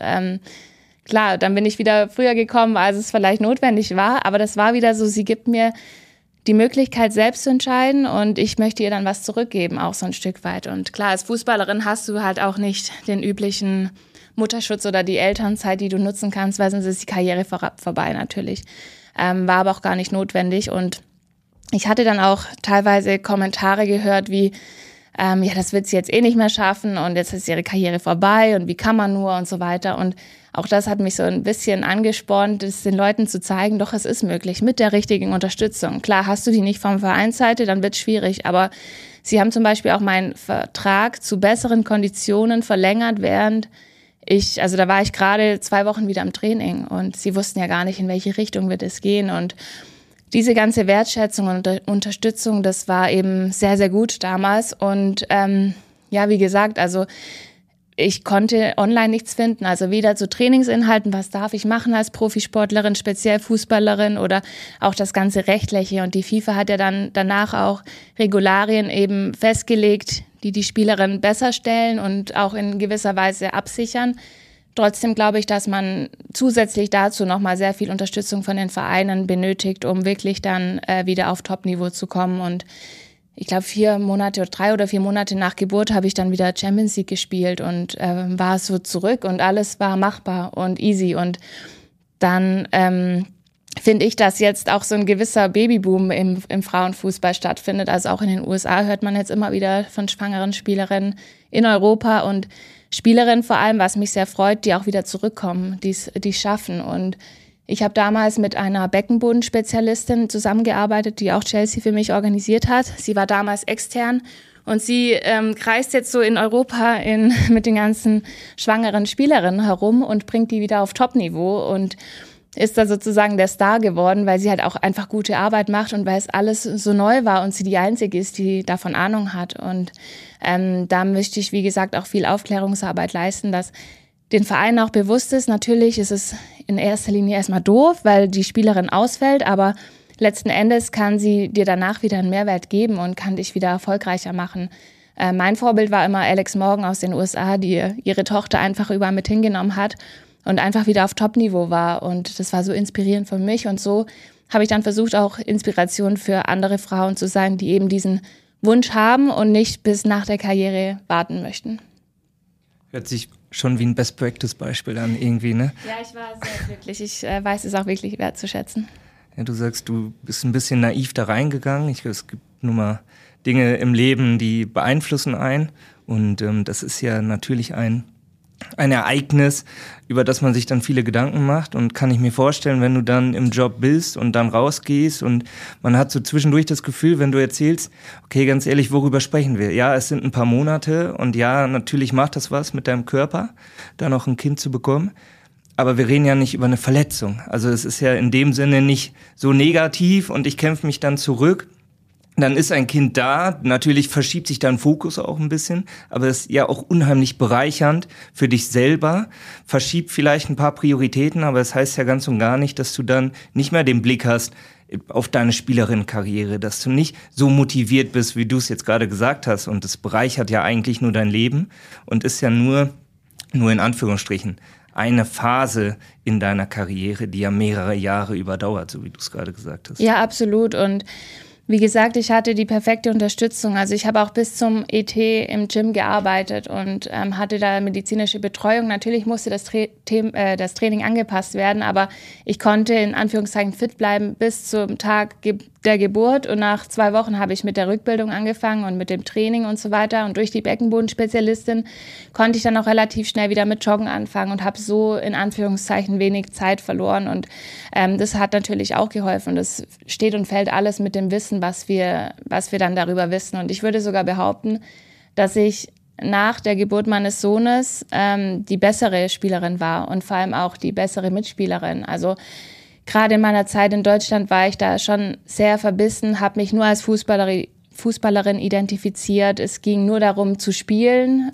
klar, dann bin ich wieder früher gekommen, als es vielleicht notwendig war, aber das war wieder so, sie gibt mir die Möglichkeit, selbst zu entscheiden und ich möchte ihr dann was zurückgeben, auch so ein Stück weit. Und klar, als Fußballerin hast du halt auch nicht den üblichen Mutterschutz oder die Elternzeit, die du nutzen kannst, weil sonst ist die Karriere vorbei natürlich. War aber auch gar nicht notwendig und ich hatte dann auch teilweise Kommentare gehört wie, ja, das wird sie jetzt eh nicht mehr schaffen und jetzt ist ihre Karriere vorbei und wie kann man nur und so weiter. Und auch das hat mich so ein bisschen angespornt, es den Leuten zu zeigen, doch, es ist möglich mit der richtigen Unterstützung. Klar, hast du die nicht vom Vereinsseite, dann wird es schwierig, aber sie haben zum Beispiel auch meinen Vertrag zu besseren Konditionen verlängert, während also da war ich gerade 2 Wochen wieder im Training und sie wussten ja gar nicht, in welche Richtung wird es gehen und diese ganze Wertschätzung und Unterstützung, das war eben sehr, sehr gut damals und ja, wie gesagt, also ich konnte online nichts finden, also weder zu Trainingsinhalten, was darf ich machen als Profisportlerin, speziell Fußballerin oder auch das ganze Rechtliche. Und die FIFA hat ja dann danach auch Regularien eben festgelegt, die Spielerin besser stellen und auch in gewisser Weise absichern. Trotzdem glaube ich, dass man zusätzlich dazu nochmal sehr viel Unterstützung von den Vereinen benötigt, um wirklich dann wieder auf Top-Niveau zu kommen. Und ich glaube 4 Monate oder 3 oder 4 Monate nach Geburt habe ich dann wieder Champions League gespielt und war so zurück und alles war machbar und easy. Und dann finde ich, dass jetzt auch so ein gewisser Babyboom im Frauenfußball stattfindet. Also auch in den USA hört man jetzt immer wieder von schwangeren Spielerinnen in Europa und Spielerinnen vor allem, was mich sehr freut, die auch wieder zurückkommen, die es schaffen. Und ich habe damals mit einer Beckenbodenspezialistin zusammengearbeitet, die auch Chelsea für mich organisiert hat. Sie war damals extern und sie kreist jetzt so in Europa mit den ganzen schwangeren Spielerinnen herum und bringt die wieder auf Top-Niveau und ist da sozusagen der Star geworden, weil sie halt auch einfach gute Arbeit macht und weil es alles so neu war und sie die Einzige ist, die davon Ahnung hat. Und da möchte ich, wie gesagt, auch viel Aufklärungsarbeit leisten, dass den Vereinen auch bewusst ist, natürlich ist es in erster Linie erstmal doof, weil die Spielerin ausfällt, aber letzten Endes kann sie dir danach wieder einen Mehrwert geben und kann dich wieder erfolgreicher machen. Mein Vorbild war immer Alex Morgan aus den USA, die ihre Tochter einfach überall mit hingenommen hat und einfach wieder auf Top-Niveau war. Und das war so inspirierend für mich. Und so habe ich dann versucht, auch Inspiration für andere Frauen zu sein, die eben diesen Wunsch haben und nicht bis nach der Karriere warten möchten. Hört sich schon wie ein Best-Practice-Beispiel an irgendwie, ne? Ja, ich war sehr glücklich. Ich weiß es auch wirklich wertzuschätzen. Ja, du sagst, du bist ein bisschen naiv da reingegangen. Es gibt nun mal Dinge im Leben, die beeinflussen einen. Und das ist ja natürlich ein Ereignis, über das man sich dann viele Gedanken macht. Und kann ich mir vorstellen, wenn du dann im Job bist und dann rausgehst und man hat so zwischendurch das Gefühl, wenn du erzählst, okay, ganz ehrlich, worüber sprechen wir? Ja, es sind ein paar Monate und ja, natürlich macht das was mit deinem Körper, da noch ein Kind zu bekommen. Aber wir reden ja nicht über eine Verletzung. Also es ist ja in dem Sinne nicht so negativ und ich kämpfe mich dann zurück. Dann ist ein Kind da, natürlich verschiebt sich dein Fokus auch ein bisschen, aber es ist ja auch unheimlich bereichernd für dich selber, verschiebt vielleicht ein paar Prioritäten, aber es heißt ja ganz und gar nicht, dass du dann nicht mehr den Blick hast auf deine Spielerinnenkarriere, dass du nicht so motiviert bist, wie du es jetzt gerade gesagt hast und es bereichert ja eigentlich nur dein Leben und ist ja nur in Anführungsstrichen eine Phase in deiner Karriere, die ja mehrere Jahre überdauert, so wie du es gerade gesagt hast. Ja, absolut. Und wie gesagt, ich hatte die perfekte Unterstützung. Also ich habe auch bis zum ET im Gym gearbeitet und hatte da medizinische Betreuung. Natürlich musste das Training angepasst werden, aber ich konnte in Anführungszeichen fit bleiben bis zum Tag der Geburt und nach 2 Wochen habe ich mit der Rückbildung angefangen und mit dem Training und so weiter. Und durch die Beckenbodenspezialistin konnte ich dann auch relativ schnell wieder mit Joggen anfangen und habe so in Anführungszeichen wenig Zeit verloren. Und das hat natürlich auch geholfen. Das steht und fällt alles mit dem Wissen, was wir dann darüber wissen. Und ich würde sogar behaupten, dass ich nach der Geburt meines Sohnes die bessere Spielerin war und vor allem auch die bessere Mitspielerin. Also gerade in meiner Zeit in Deutschland war ich da schon sehr verbissen, habe mich nur als Fußballerin identifiziert. Es ging nur darum zu spielen.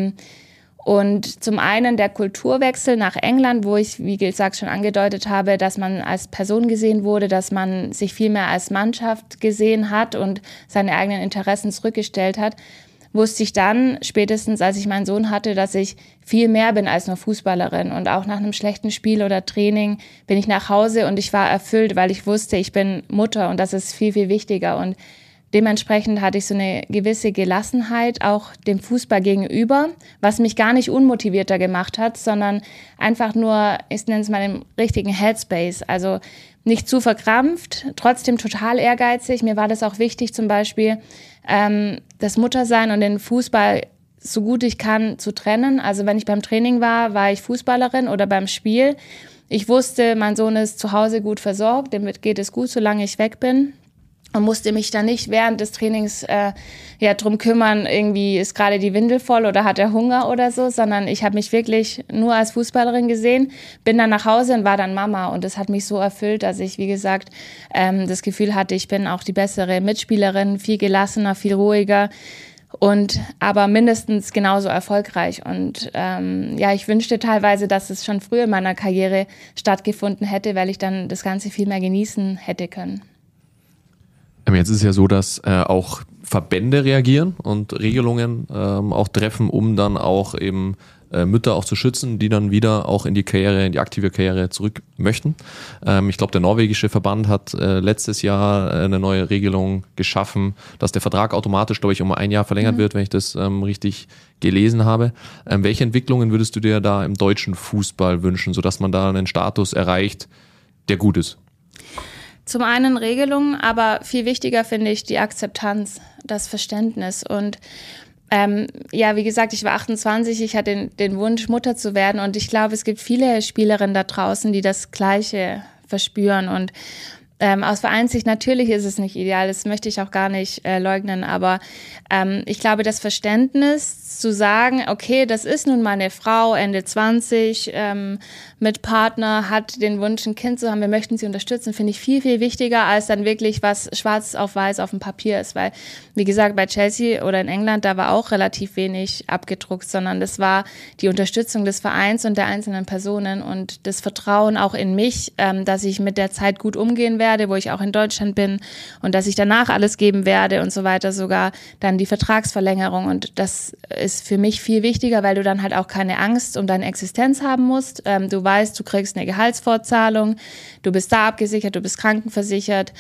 Und zum einen der Kulturwechsel nach England, wo ich, wie gesagt, schon angedeutet habe, dass man als Person gesehen wurde, dass man sich viel mehr als Mannschaft gesehen hat und seine eigenen Interessen zurückgestellt hat, wusste ich dann, spätestens als ich meinen Sohn hatte, dass ich viel mehr bin als nur Fußballerin. Und auch nach einem schlechten Spiel oder Training bin ich nach Hause und ich war erfüllt, weil ich wusste, ich bin Mutter und das ist viel, viel wichtiger. Und dementsprechend hatte ich so eine gewisse Gelassenheit auch dem Fußball gegenüber, was mich gar nicht unmotivierter gemacht hat, sondern einfach nur, ich nenne es mal im richtigen Headspace. Also nicht zu verkrampft, trotzdem total ehrgeizig. Mir war das auch wichtig, zum Beispiel das Muttersein und den Fußball so gut ich kann zu trennen. Also wenn ich beim Training war ich Fußballerin oder beim Spiel. Ich wusste, mein Sohn ist zu Hause gut versorgt, dem geht es gut, solange ich weg bin. Und musste mich dann nicht während des Trainings drum kümmern, irgendwie ist gerade die Windel voll oder hat er Hunger oder so, sondern ich habe mich wirklich nur als Fußballerin gesehen, bin dann nach Hause und war dann Mama. Und das hat mich so erfüllt, dass ich, wie gesagt, das Gefühl hatte, ich bin auch die bessere Mitspielerin, viel gelassener, viel ruhiger und aber mindestens genauso erfolgreich. Und ich wünschte teilweise, dass es schon früher in meiner Karriere stattgefunden hätte, weil ich dann das Ganze viel mehr genießen hätte können. Jetzt ist es ja so, dass auch Verbände reagieren und Regelungen auch treffen, um dann auch eben Mütter auch zu schützen, die dann wieder auch in die aktive Karriere zurück möchten. Ich glaube, der norwegische Verband hat letztes Jahr eine neue Regelung geschaffen, dass der Vertrag automatisch, glaube ich, um 1 Jahr verlängert wird, wenn ich das richtig gelesen habe. Welche Entwicklungen würdest du dir da im deutschen Fußball wünschen, sodass man da einen Status erreicht, der gut ist? Zum einen Regelungen, aber viel wichtiger finde ich die Akzeptanz, das Verständnis. Und wie gesagt, ich war 28, ich hatte den Wunsch, Mutter zu werden. Und ich glaube, es gibt viele Spielerinnen da draußen, die das Gleiche verspüren. Und aus Vereinssicht, natürlich ist es nicht ideal, das möchte ich auch gar nicht leugnen. Aber ich glaube, das Verständnis zu sagen, okay, das ist nun meine Frau, Ende 20, mit Partner, hat den Wunsch, ein Kind zu haben, wir möchten sie unterstützen, finde ich viel, viel wichtiger, als dann wirklich was schwarz auf weiß auf dem Papier ist. Weil, wie gesagt, bei Chelsea oder in England, da war auch relativ wenig abgedruckt, sondern das war die Unterstützung des Vereins und der einzelnen Personen und das Vertrauen auch in mich, dass ich mit der Zeit gut umgehen werde, wo ich auch in Deutschland bin und dass ich danach alles geben werde und so weiter, sogar dann die Vertragsverlängerung. Und das ist für mich viel wichtiger, weil du dann halt auch keine Angst um deine Existenz haben musst. Du weißt, du kriegst eine Gehaltsfortzahlung, du bist da abgesichert, du bist krankenversichert,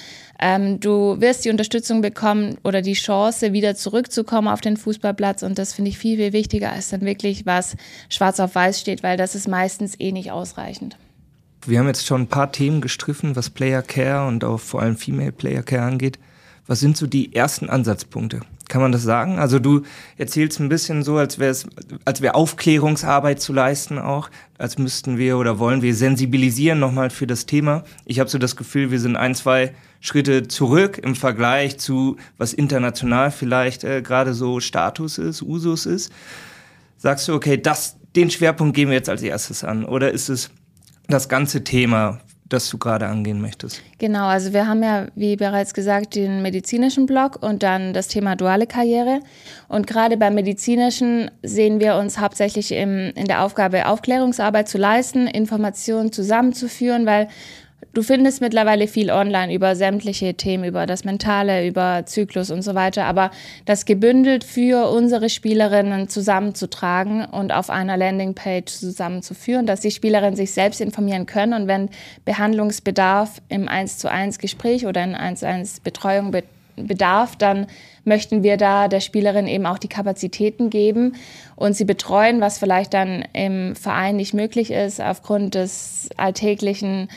du wirst die Unterstützung bekommen oder die Chance, wieder zurückzukommen auf den Fußballplatz und das finde ich viel, viel wichtiger, als dann wirklich was schwarz auf weiß steht, weil das ist meistens nicht ausreichend. Wir haben jetzt schon ein paar Themen gestriffen, was Player Care und auch vor allem Female Player Care angeht. Was sind so die ersten Ansatzpunkte? Kann man das sagen? Also du erzählst ein bisschen so, als wäre Aufklärungsarbeit zu leisten auch, als müssten wir oder wollen wir sensibilisieren nochmal für das Thema. Ich habe so das Gefühl, wir sind 1, 2 Schritte zurück im Vergleich zu, was international vielleicht gerade so Status ist, Usus ist. Sagst du, okay, den Schwerpunkt gehen wir jetzt als erstes an? Oder ist es das ganze Thema, das du gerade angehen möchtest? Genau, also wir haben ja, wie bereits gesagt, den medizinischen Block und dann das Thema duale Karriere. Und gerade beim medizinischen sehen wir uns hauptsächlich in der Aufgabe, Aufklärungsarbeit zu leisten, Informationen zusammenzuführen, weil du findest mittlerweile viel online über sämtliche Themen, über das Mentale, über Zyklus und so weiter, aber das gebündelt für unsere Spielerinnen zusammenzutragen und auf einer Landingpage zusammenzuführen, dass die Spielerinnen sich selbst informieren können und wenn Behandlungsbedarf im 1:1 Gespräch oder in 1:1 Betreuung bedarf, dann möchten wir da der Spielerin eben auch die Kapazitäten geben und sie betreuen, was vielleicht dann im Verein nicht möglich ist aufgrund des alltäglichen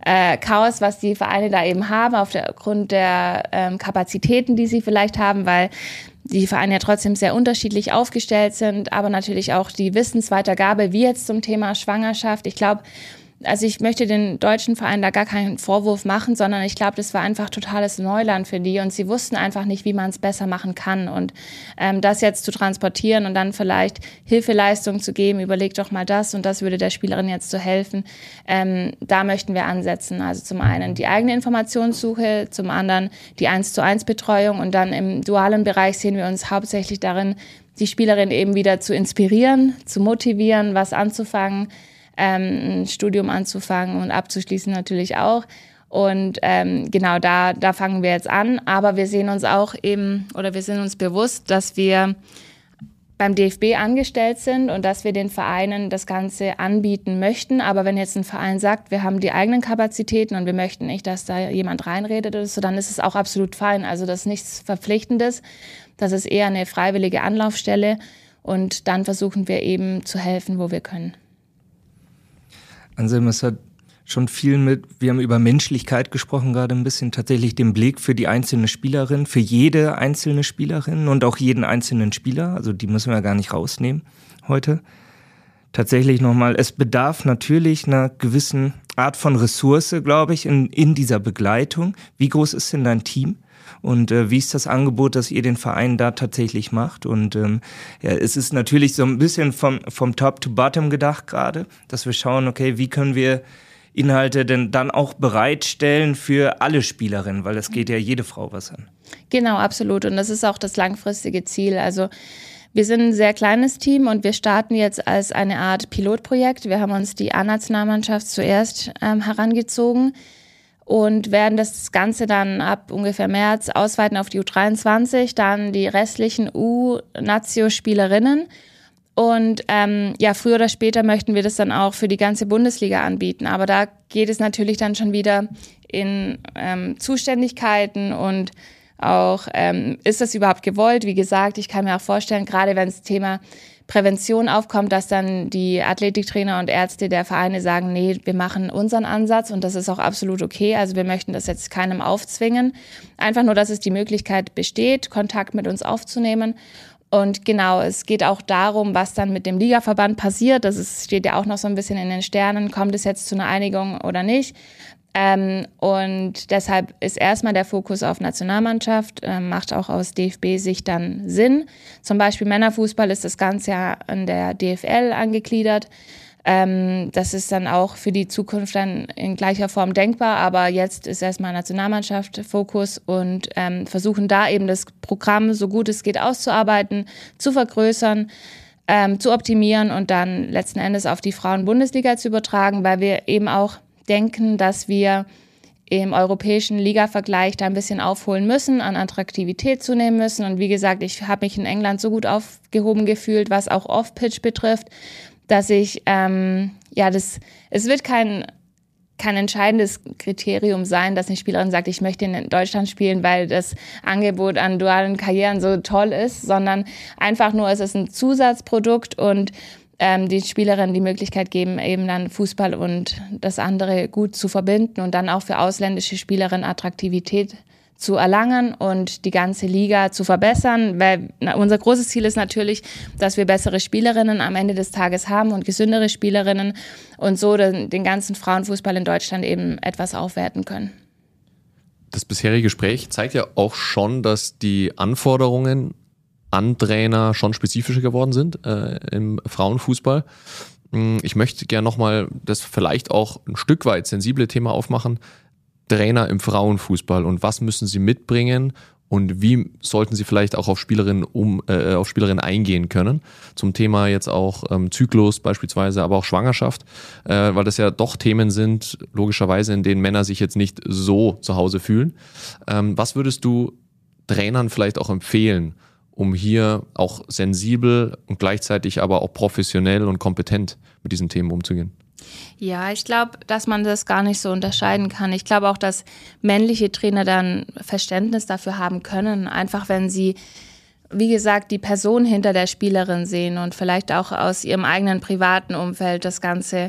Chaos, was die Vereine da eben haben, aufgrund der Kapazitäten, die sie vielleicht haben, weil die Vereine ja trotzdem sehr unterschiedlich aufgestellt sind, aber natürlich auch die Wissensweitergabe, wie jetzt zum Thema Schwangerschaft. Ich glaube, also ich möchte den deutschen Vereinen da gar keinen Vorwurf machen, sondern ich glaube, das war einfach totales Neuland für die und sie wussten einfach nicht, wie man es besser machen kann. Und das jetzt zu transportieren und dann vielleicht Hilfeleistung zu geben, überleg doch mal das und das würde der Spielerin jetzt so helfen, da möchten wir ansetzen. Also zum einen die eigene Informationssuche, zum anderen die 1:1 Betreuung und dann im dualen Bereich sehen wir uns hauptsächlich darin, die Spielerin eben wieder zu inspirieren, zu motivieren, was anzufangen, ein Studium anzufangen und abzuschließen natürlich auch. Und genau da fangen wir jetzt an. Aber wir sehen uns auch eben, oder wir sind uns bewusst, dass wir beim DFB angestellt sind und dass wir den Vereinen das Ganze anbieten möchten. Aber wenn jetzt ein Verein sagt, wir haben die eigenen Kapazitäten und wir möchten nicht, dass da jemand reinredet oder so, dann ist es auch absolut fein. Also das ist nichts Verpflichtendes. Das ist eher eine freiwillige Anlaufstelle. Und dann versuchen wir eben zu helfen, wo wir können. Anselm, es hat schon viel wir haben über Menschlichkeit gesprochen gerade ein bisschen, tatsächlich den Blick für die einzelne Spielerin, für jede einzelne Spielerin und auch jeden einzelnen Spieler, also die müssen wir gar nicht rausnehmen heute. Tatsächlich nochmal, es bedarf natürlich einer gewissen Art von Ressource, glaube ich, in dieser Begleitung. Wie groß ist denn dein Team? Und wie ist das Angebot, das ihr den Verein da tatsächlich macht? Und ja, es ist natürlich so ein bisschen vom Top to Bottom gedacht gerade, dass wir schauen, okay, wie können wir Inhalte denn dann auch bereitstellen für alle Spielerinnen, weil das geht ja jede Frau was an. Genau, absolut. Und das ist auch das langfristige Ziel. Also wir sind ein sehr kleines Team und wir starten jetzt als eine Art Pilotprojekt. Wir haben uns die A-Nationalmannschaft zuerst herangezogen und werden das Ganze dann ab ungefähr März ausweiten auf die U23, dann die restlichen U-Nazio-Spielerinnen. Und ja, früher oder später möchten wir das dann auch für die ganze Bundesliga anbieten. Aber da geht es natürlich dann schon wieder in Zuständigkeiten und auch, ist das überhaupt gewollt? Wie gesagt, ich kann mir auch vorstellen, gerade wenn das Thema Prävention aufkommt, dass dann die Athletiktrainer und Ärzte der Vereine sagen, nee, wir machen unseren Ansatz und das ist auch absolut okay. Also wir möchten das jetzt keinem aufzwingen. Einfach nur, dass es die Möglichkeit besteht, Kontakt mit uns aufzunehmen. Und genau, es geht auch darum, was dann mit dem Ligaverband passiert. Steht ja auch noch so ein bisschen in den Sternen. Kommt es jetzt zu einer Einigung oder nicht? Und deshalb ist erstmal der Fokus auf Nationalmannschaft, macht auch aus DFB-Sicht dann Sinn. Zum Beispiel Männerfußball ist das Ganze ja an der DFL angegliedert. Das ist dann auch für die Zukunft dann in gleicher Form denkbar, aber jetzt ist erstmal Nationalmannschaft Fokus und versuchen da eben das Programm so gut es geht auszuarbeiten, zu vergrößern, zu optimieren und dann letzten Endes auf die Frauen-Bundesliga zu übertragen, weil wir eben auch denken, dass wir im europäischen Liga-Vergleich da ein bisschen aufholen müssen, an Attraktivität zunehmen müssen. Und wie gesagt, ich habe mich in England so gut aufgehoben gefühlt, was auch Off-Pitch betrifft, dass es wird kein entscheidendes Kriterium sein, dass eine Spielerin sagt, ich möchte in Deutschland spielen, weil das Angebot an dualen Karrieren so toll ist, sondern einfach nur, es ist ein Zusatzprodukt und die Spielerinnen die Möglichkeit geben, eben dann Fußball und das andere gut zu verbinden und dann auch für ausländische Spielerinnen Attraktivität zu erlangen und die ganze Liga zu verbessern, weil unser großes Ziel ist natürlich, dass wir bessere Spielerinnen am Ende des Tages haben und gesündere Spielerinnen und so den ganzen Frauenfußball in Deutschland eben etwas aufwerten können. Das bisherige Gespräch zeigt ja auch schon, dass die Anforderungen an Trainer schon spezifischer geworden sind im Frauenfußball. Ich möchte gerne nochmal das vielleicht auch ein Stück weit sensible Thema aufmachen. Trainer im Frauenfußball und was müssen sie mitbringen und wie sollten sie vielleicht auch auf Spielerinnen eingehen können. Zum Thema jetzt auch Zyklus beispielsweise, aber auch Schwangerschaft, weil das ja doch Themen sind, logischerweise, in denen Männer sich jetzt nicht so zu Hause fühlen. Was würdest du Trainern vielleicht auch empfehlen, um hier auch sensibel und gleichzeitig aber auch professionell und kompetent mit diesen Themen umzugehen? Ja, ich glaube, dass man das gar nicht so unterscheiden kann. Ich glaube auch, dass männliche Trainer dann Verständnis dafür haben können, einfach wenn sie, wie gesagt, die Person hinter der Spielerin sehen und vielleicht auch aus ihrem eigenen privaten Umfeld das Ganze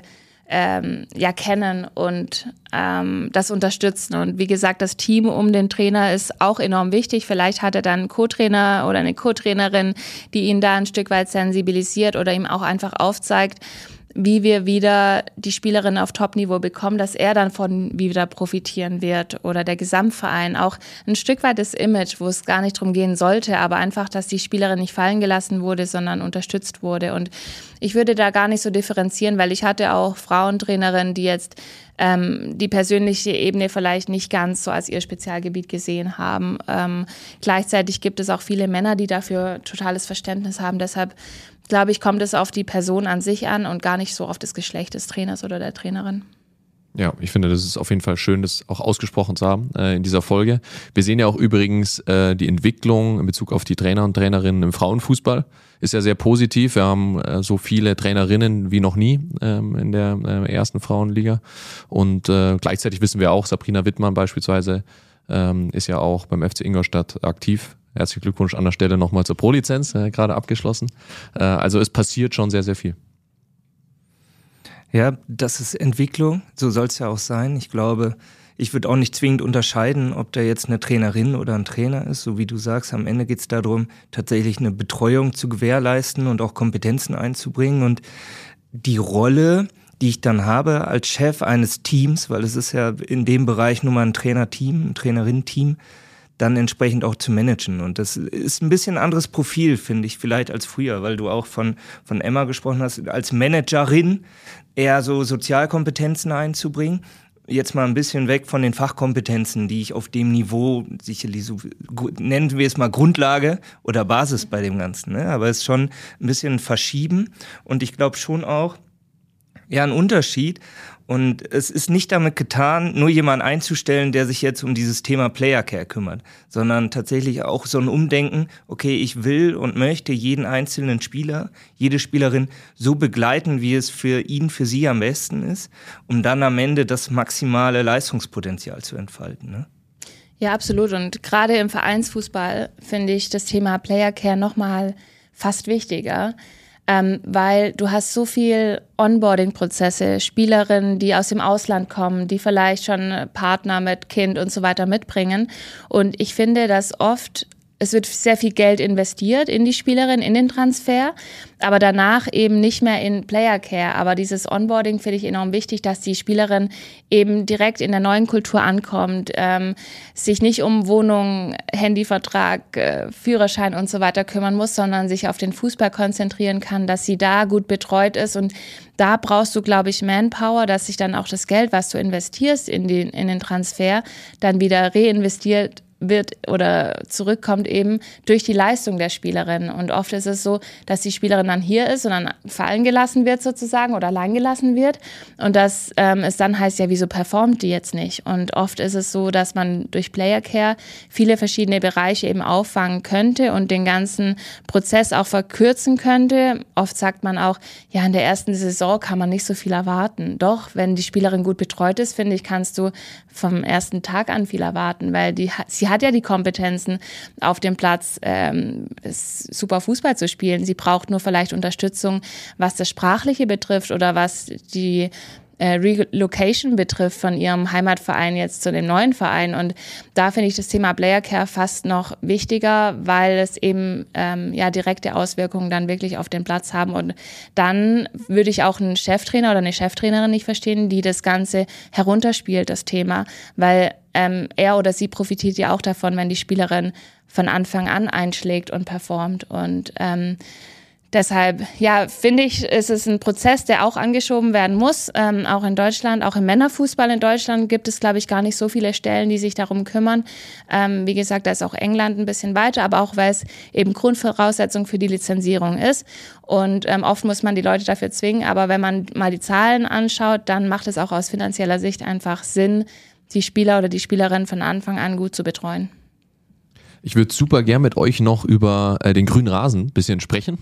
kennen und das unterstützen. Und wie gesagt, das Team um den Trainer ist auch enorm wichtig. Vielleicht hat er dann einen Co-Trainer oder eine Co-Trainerin, die ihn da ein Stück weit sensibilisiert oder ihm auch einfach aufzeigt, wie wir wieder die Spielerin auf Top-Niveau bekommen, dass er dann von wieder profitieren wird oder der Gesamtverein. Auch ein Stück weit das Image, wo es gar nicht drum gehen sollte, aber einfach, dass die Spielerin nicht fallen gelassen wurde, sondern unterstützt wurde. Und ich würde da gar nicht so differenzieren, weil ich hatte auch Frauentrainerinnen, die jetzt die persönliche Ebene vielleicht nicht ganz so als ihr Spezialgebiet gesehen haben. Gleichzeitig gibt es auch viele Männer, die dafür totales Verständnis haben. Deshalb glaube ich, kommt es auf die Person an sich an und gar nicht so auf das Geschlecht des Trainers oder der Trainerin. Ja, ich finde, das ist auf jeden Fall schön, das auch ausgesprochen zu haben in dieser Folge. Wir sehen ja auch übrigens die Entwicklung in Bezug auf die Trainer und Trainerinnen im Frauenfußball. Ist ja sehr positiv. Wir haben so viele Trainerinnen wie noch nie in der ersten Frauenliga. Und gleichzeitig wissen wir auch, Sabrina Wittmann beispielsweise ist ja auch beim FC Ingolstadt aktiv. Herzlichen Glückwunsch an der Stelle nochmal zur Pro-Lizenz, gerade abgeschlossen. Also es passiert schon sehr, sehr viel. Ja, das ist Entwicklung, so soll es ja auch sein. Ich glaube, ich würde auch nicht zwingend unterscheiden, ob da jetzt eine Trainerin oder ein Trainer ist. So wie du sagst, am Ende geht es darum, tatsächlich eine Betreuung zu gewährleisten und auch Kompetenzen einzubringen. Und die Rolle, die ich dann habe als Chef eines Teams, weil es ist ja in dem Bereich nun mal ein Trainerteam, ein Trainerinnen-Team, dann entsprechend auch zu managen. Und das ist ein bisschen anderes Profil, finde ich, vielleicht als früher, weil du auch von Emma gesprochen hast, als Managerin eher so Sozialkompetenzen einzubringen. Jetzt mal ein bisschen weg von den Fachkompetenzen, die ich auf dem Niveau sicherlich so, nennen wir es mal Grundlage oder Basis bei dem Ganzen, ne? Aber es ist schon ein bisschen verschieben und ich glaube schon auch, ja, ein Unterschied. Und es ist nicht damit getan, nur jemanden einzustellen, der sich jetzt um dieses Thema Player Care kümmert, sondern tatsächlich auch so ein Umdenken, okay, ich will und möchte jeden einzelnen Spieler, jede Spielerin so begleiten, wie es für ihn, für sie am besten ist, um dann am Ende das maximale Leistungspotenzial zu entfalten, ne? Ja, absolut. Und gerade im Vereinsfußball finde ich das Thema Player Care nochmal fast wichtiger. Weil du hast so viel Onboarding-Prozesse, Spielerinnen, die aus dem Ausland kommen, die vielleicht schon Partner mit Kind und so weiter mitbringen. Und ich finde, dass oft, es wird sehr viel Geld investiert in die Spielerin, in den Transfer, aber danach eben nicht mehr in Player Care. Aber dieses Onboarding finde ich enorm wichtig, dass die Spielerin eben direkt in der neuen Kultur ankommt, sich nicht um Wohnung, Handyvertrag, Führerschein und so weiter kümmern muss, sondern sich auf den Fußball konzentrieren kann, dass sie da gut betreut ist. Und da brauchst du, glaube ich, Manpower, dass sich dann auch das Geld, was du investierst in den Transfer, dann wieder reinvestiert wird oder zurückkommt eben durch die Leistung der Spielerin. Und oft ist es so, dass die Spielerin dann hier ist und dann fallen gelassen wird sozusagen oder allein gelassen wird und dass es dann heißt, ja, wieso performt die jetzt nicht? Und oft ist es so, dass man durch Player Care viele verschiedene Bereiche eben auffangen könnte und den ganzen Prozess auch verkürzen könnte. Oft sagt man auch, ja, in der ersten Saison kann man nicht so viel erwarten. Doch, wenn die Spielerin gut betreut ist, finde ich, kannst du vom ersten Tag an viel erwarten, weil sie hat ja die Kompetenzen auf dem Platz, super Fußball zu spielen. Sie braucht nur vielleicht Unterstützung, was das Sprachliche betrifft oder was die Relocation betrifft von ihrem Heimatverein jetzt zu dem neuen Verein. Und da finde ich das Thema Player Care fast noch wichtiger, weil es eben direkte Auswirkungen dann wirklich auf den Platz haben. Und dann würde ich auch einen Cheftrainer oder eine Cheftrainerin nicht verstehen, die das Ganze herunterspielt, das Thema, weil er oder sie profitiert ja auch davon, wenn die Spielerin von Anfang an einschlägt und performt. Und deshalb, ja, finde ich, ist es ein Prozess, der auch angeschoben werden muss. Auch in Deutschland, auch im Männerfußball in Deutschland gibt es, glaube ich, gar nicht so viele Stellen, die sich darum kümmern. Wie gesagt, da ist auch England ein bisschen weiter, aber auch, weil es eben Grundvoraussetzung für die Lizenzierung ist. Und oft muss man die Leute dafür zwingen. Aber wenn man mal die Zahlen anschaut, dann macht es auch aus finanzieller Sicht einfach Sinn, die Spieler oder die Spielerin von Anfang an gut zu betreuen. Ich würde super gern mit euch noch über den grünen Rasen ein bisschen sprechen.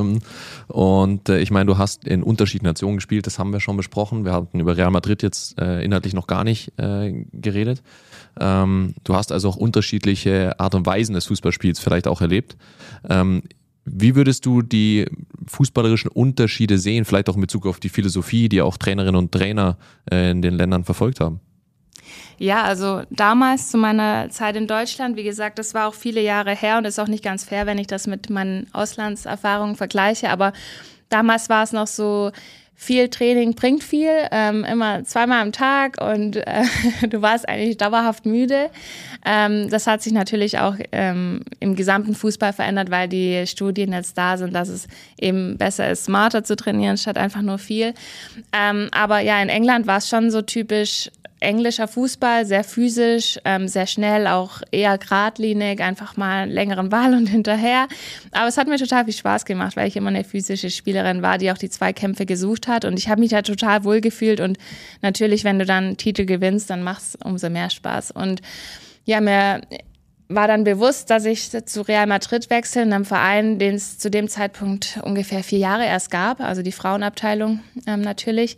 Ich meine, du hast in unterschiedlichen Nationen gespielt, das haben wir schon besprochen. Wir hatten über Real Madrid jetzt inhaltlich noch gar nicht geredet. Du hast also auch unterschiedliche Art und Weisen des Fußballspiels vielleicht auch erlebt. Wie würdest du die fußballerischen Unterschiede sehen, vielleicht auch in Bezug auf die Philosophie, die auch Trainerinnen und Trainer in den Ländern verfolgt haben? Ja, also damals zu meiner Zeit in Deutschland, wie gesagt, das war auch viele Jahre her und ist auch nicht ganz fair, wenn ich das mit meinen Auslandserfahrungen vergleiche, aber damals war es noch so, viel Training bringt viel, immer 2-mal am Tag und du warst eigentlich dauerhaft müde. Das hat sich natürlich auch im gesamten Fußball verändert, weil die Studien jetzt da sind, dass es eben besser ist, smarter zu trainieren, statt einfach nur viel. Aber ja, in England war es schon so typisch englischer Fußball, sehr physisch, sehr schnell, auch eher geradlinig, einfach mal einen längeren Ball und hinterher. Aber es hat mir total viel Spaß gemacht, weil ich immer eine physische Spielerin war, die auch die Zweikämpfe gesucht hat. Und ich habe mich da total wohl gefühlt. Und natürlich, wenn du dann einen Titel gewinnst, dann macht es umso mehr Spaß. Und ja, mir war dann bewusst, dass ich zu Real Madrid wechsle, einem Verein, den es zu dem Zeitpunkt ungefähr 4 Jahre erst gab, also die Frauenabteilung natürlich.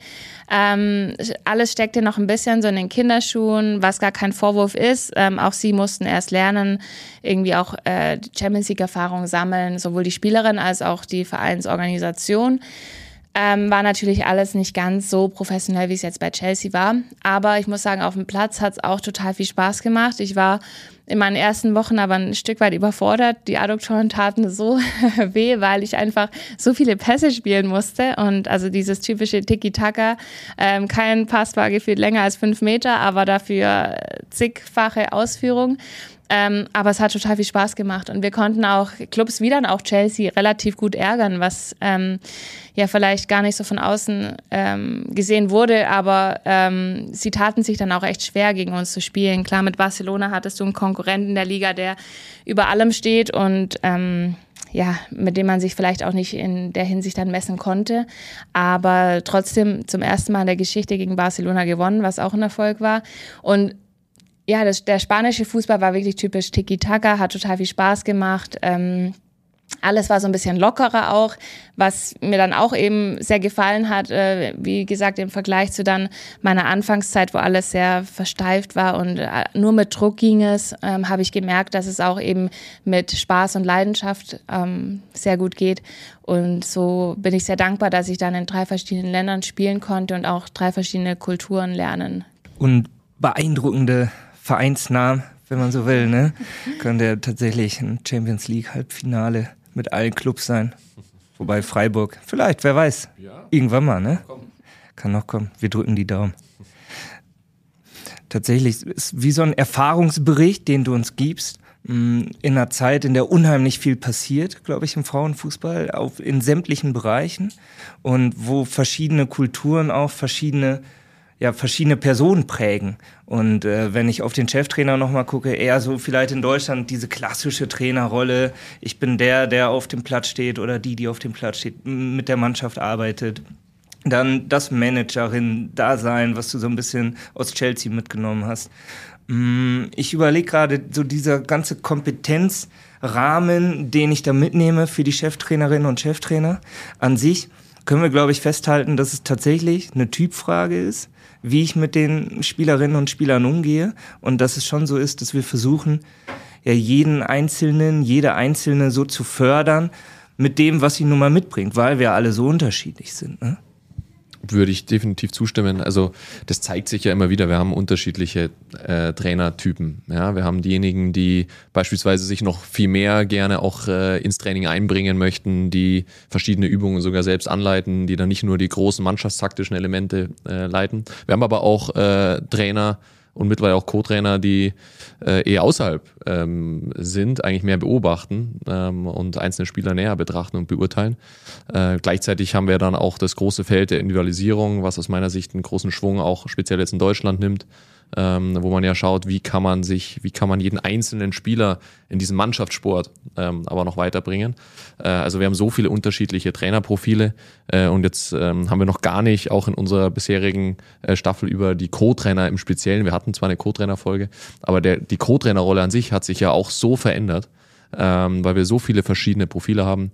Alles steckte noch ein bisschen so in den Kinderschuhen, was gar kein Vorwurf ist. Auch sie mussten erst lernen, irgendwie auch die Champions League-Erfahrung sammeln, sowohl die Spielerin als auch die Vereinsorganisation. War natürlich alles nicht ganz so professionell, wie es jetzt bei Chelsea war. Aber ich muss sagen, auf dem Platz hat es auch total viel Spaß gemacht. Ich war in meinen ersten Wochen aber ein Stück weit überfordert. Die Adduktoren taten so weh, weil ich einfach so viele Pässe spielen musste. Und also dieses typische Tiki-Taka, kein Pass war gefühlt länger als 5 Meter, aber dafür zigfache Ausführung. Aber es hat total viel Spaß gemacht und wir konnten auch Clubs wie dann auch Chelsea relativ gut ärgern, was ja vielleicht gar nicht so von außen gesehen wurde, aber sie taten sich dann auch echt schwer, gegen uns zu spielen. Klar, mit Barcelona hattest du einen Konkurrenten der Liga, der über allem steht und ja, mit dem man sich vielleicht auch nicht in der Hinsicht dann messen konnte, aber trotzdem zum ersten Mal in der Geschichte gegen Barcelona gewonnen, was auch ein Erfolg war. Und ja, der spanische Fußball war wirklich typisch Tiki-Taka, hat total viel Spaß gemacht. Alles war so ein bisschen lockerer auch, was mir dann auch eben sehr gefallen hat. Wie gesagt, im Vergleich zu dann meiner Anfangszeit, wo alles sehr versteift war und nur mit Druck ging es, habe ich gemerkt, dass es auch eben mit Spaß und Leidenschaft sehr gut geht. Und so bin ich sehr dankbar, dass ich dann in 3 verschiedenen Ländern spielen konnte und auch 3 verschiedene Kulturen lernen. Und beeindruckende Vereinsnamen, wenn man so will, ne? Könnte ja tatsächlich ein Champions League Halbfinale mit allen Clubs sein. Wobei Freiburg, vielleicht, wer weiß, irgendwann mal, ne? Kann noch kommen. Wir drücken die Daumen. Tatsächlich ist wie so ein Erfahrungsbericht, den du uns gibst, in einer Zeit, in der unheimlich viel passiert, glaube ich, im Frauenfußball, in sämtlichen Bereichen und wo verschiedene Kulturen auch verschiedene Personen prägen. Und wenn ich auf den Cheftrainer nochmal gucke, eher so vielleicht in Deutschland diese klassische Trainerrolle, ich bin der auf dem Platz steht oder die auf dem Platz steht, mit der Mannschaft arbeitet. Dann das Managerin-Dasein, was du so ein bisschen aus Chelsea mitgenommen hast. Ich überlege gerade, so dieser ganze Kompetenzrahmen, den ich da mitnehme für die Cheftrainerinnen und Cheftrainer an sich, können wir, glaube ich, festhalten, dass es tatsächlich eine Typfrage ist, wie ich mit den Spielerinnen und Spielern umgehe und dass es schon so ist, dass wir versuchen, ja jede Einzelne so zu fördern mit dem, was sie nun mal mitbringt, weil wir alle so unterschiedlich sind, ne? Würde ich definitiv zustimmen. Also das zeigt sich ja immer wieder. Wir haben unterschiedliche Trainertypen. Ja, wir haben diejenigen, die beispielsweise sich noch viel mehr gerne auch ins Training einbringen möchten, die verschiedene Übungen sogar selbst anleiten, die dann nicht nur die großen mannschaftstaktischen Elemente leiten. Wir haben aber auch Trainer und mittlerweile auch Co-Trainer, die eher außerhalb sind, eigentlich mehr beobachten und einzelne Spieler näher betrachten und beurteilen. Gleichzeitig haben wir dann auch das große Feld der Individualisierung, was aus meiner Sicht einen großen Schwung auch speziell jetzt in Deutschland nimmt, wo man ja schaut, wie kann man jeden einzelnen Spieler in diesem Mannschaftssport aber noch weiterbringen. Also wir haben so viele unterschiedliche Trainerprofile und jetzt haben wir noch gar nicht auch in unserer bisherigen Staffel über die Co-Trainer im Speziellen, wir hatten zwar eine Co-Trainer-Folge, aber die Co-Trainer-Rolle an sich hat sich ja auch so verändert, weil wir so viele verschiedene Profile haben,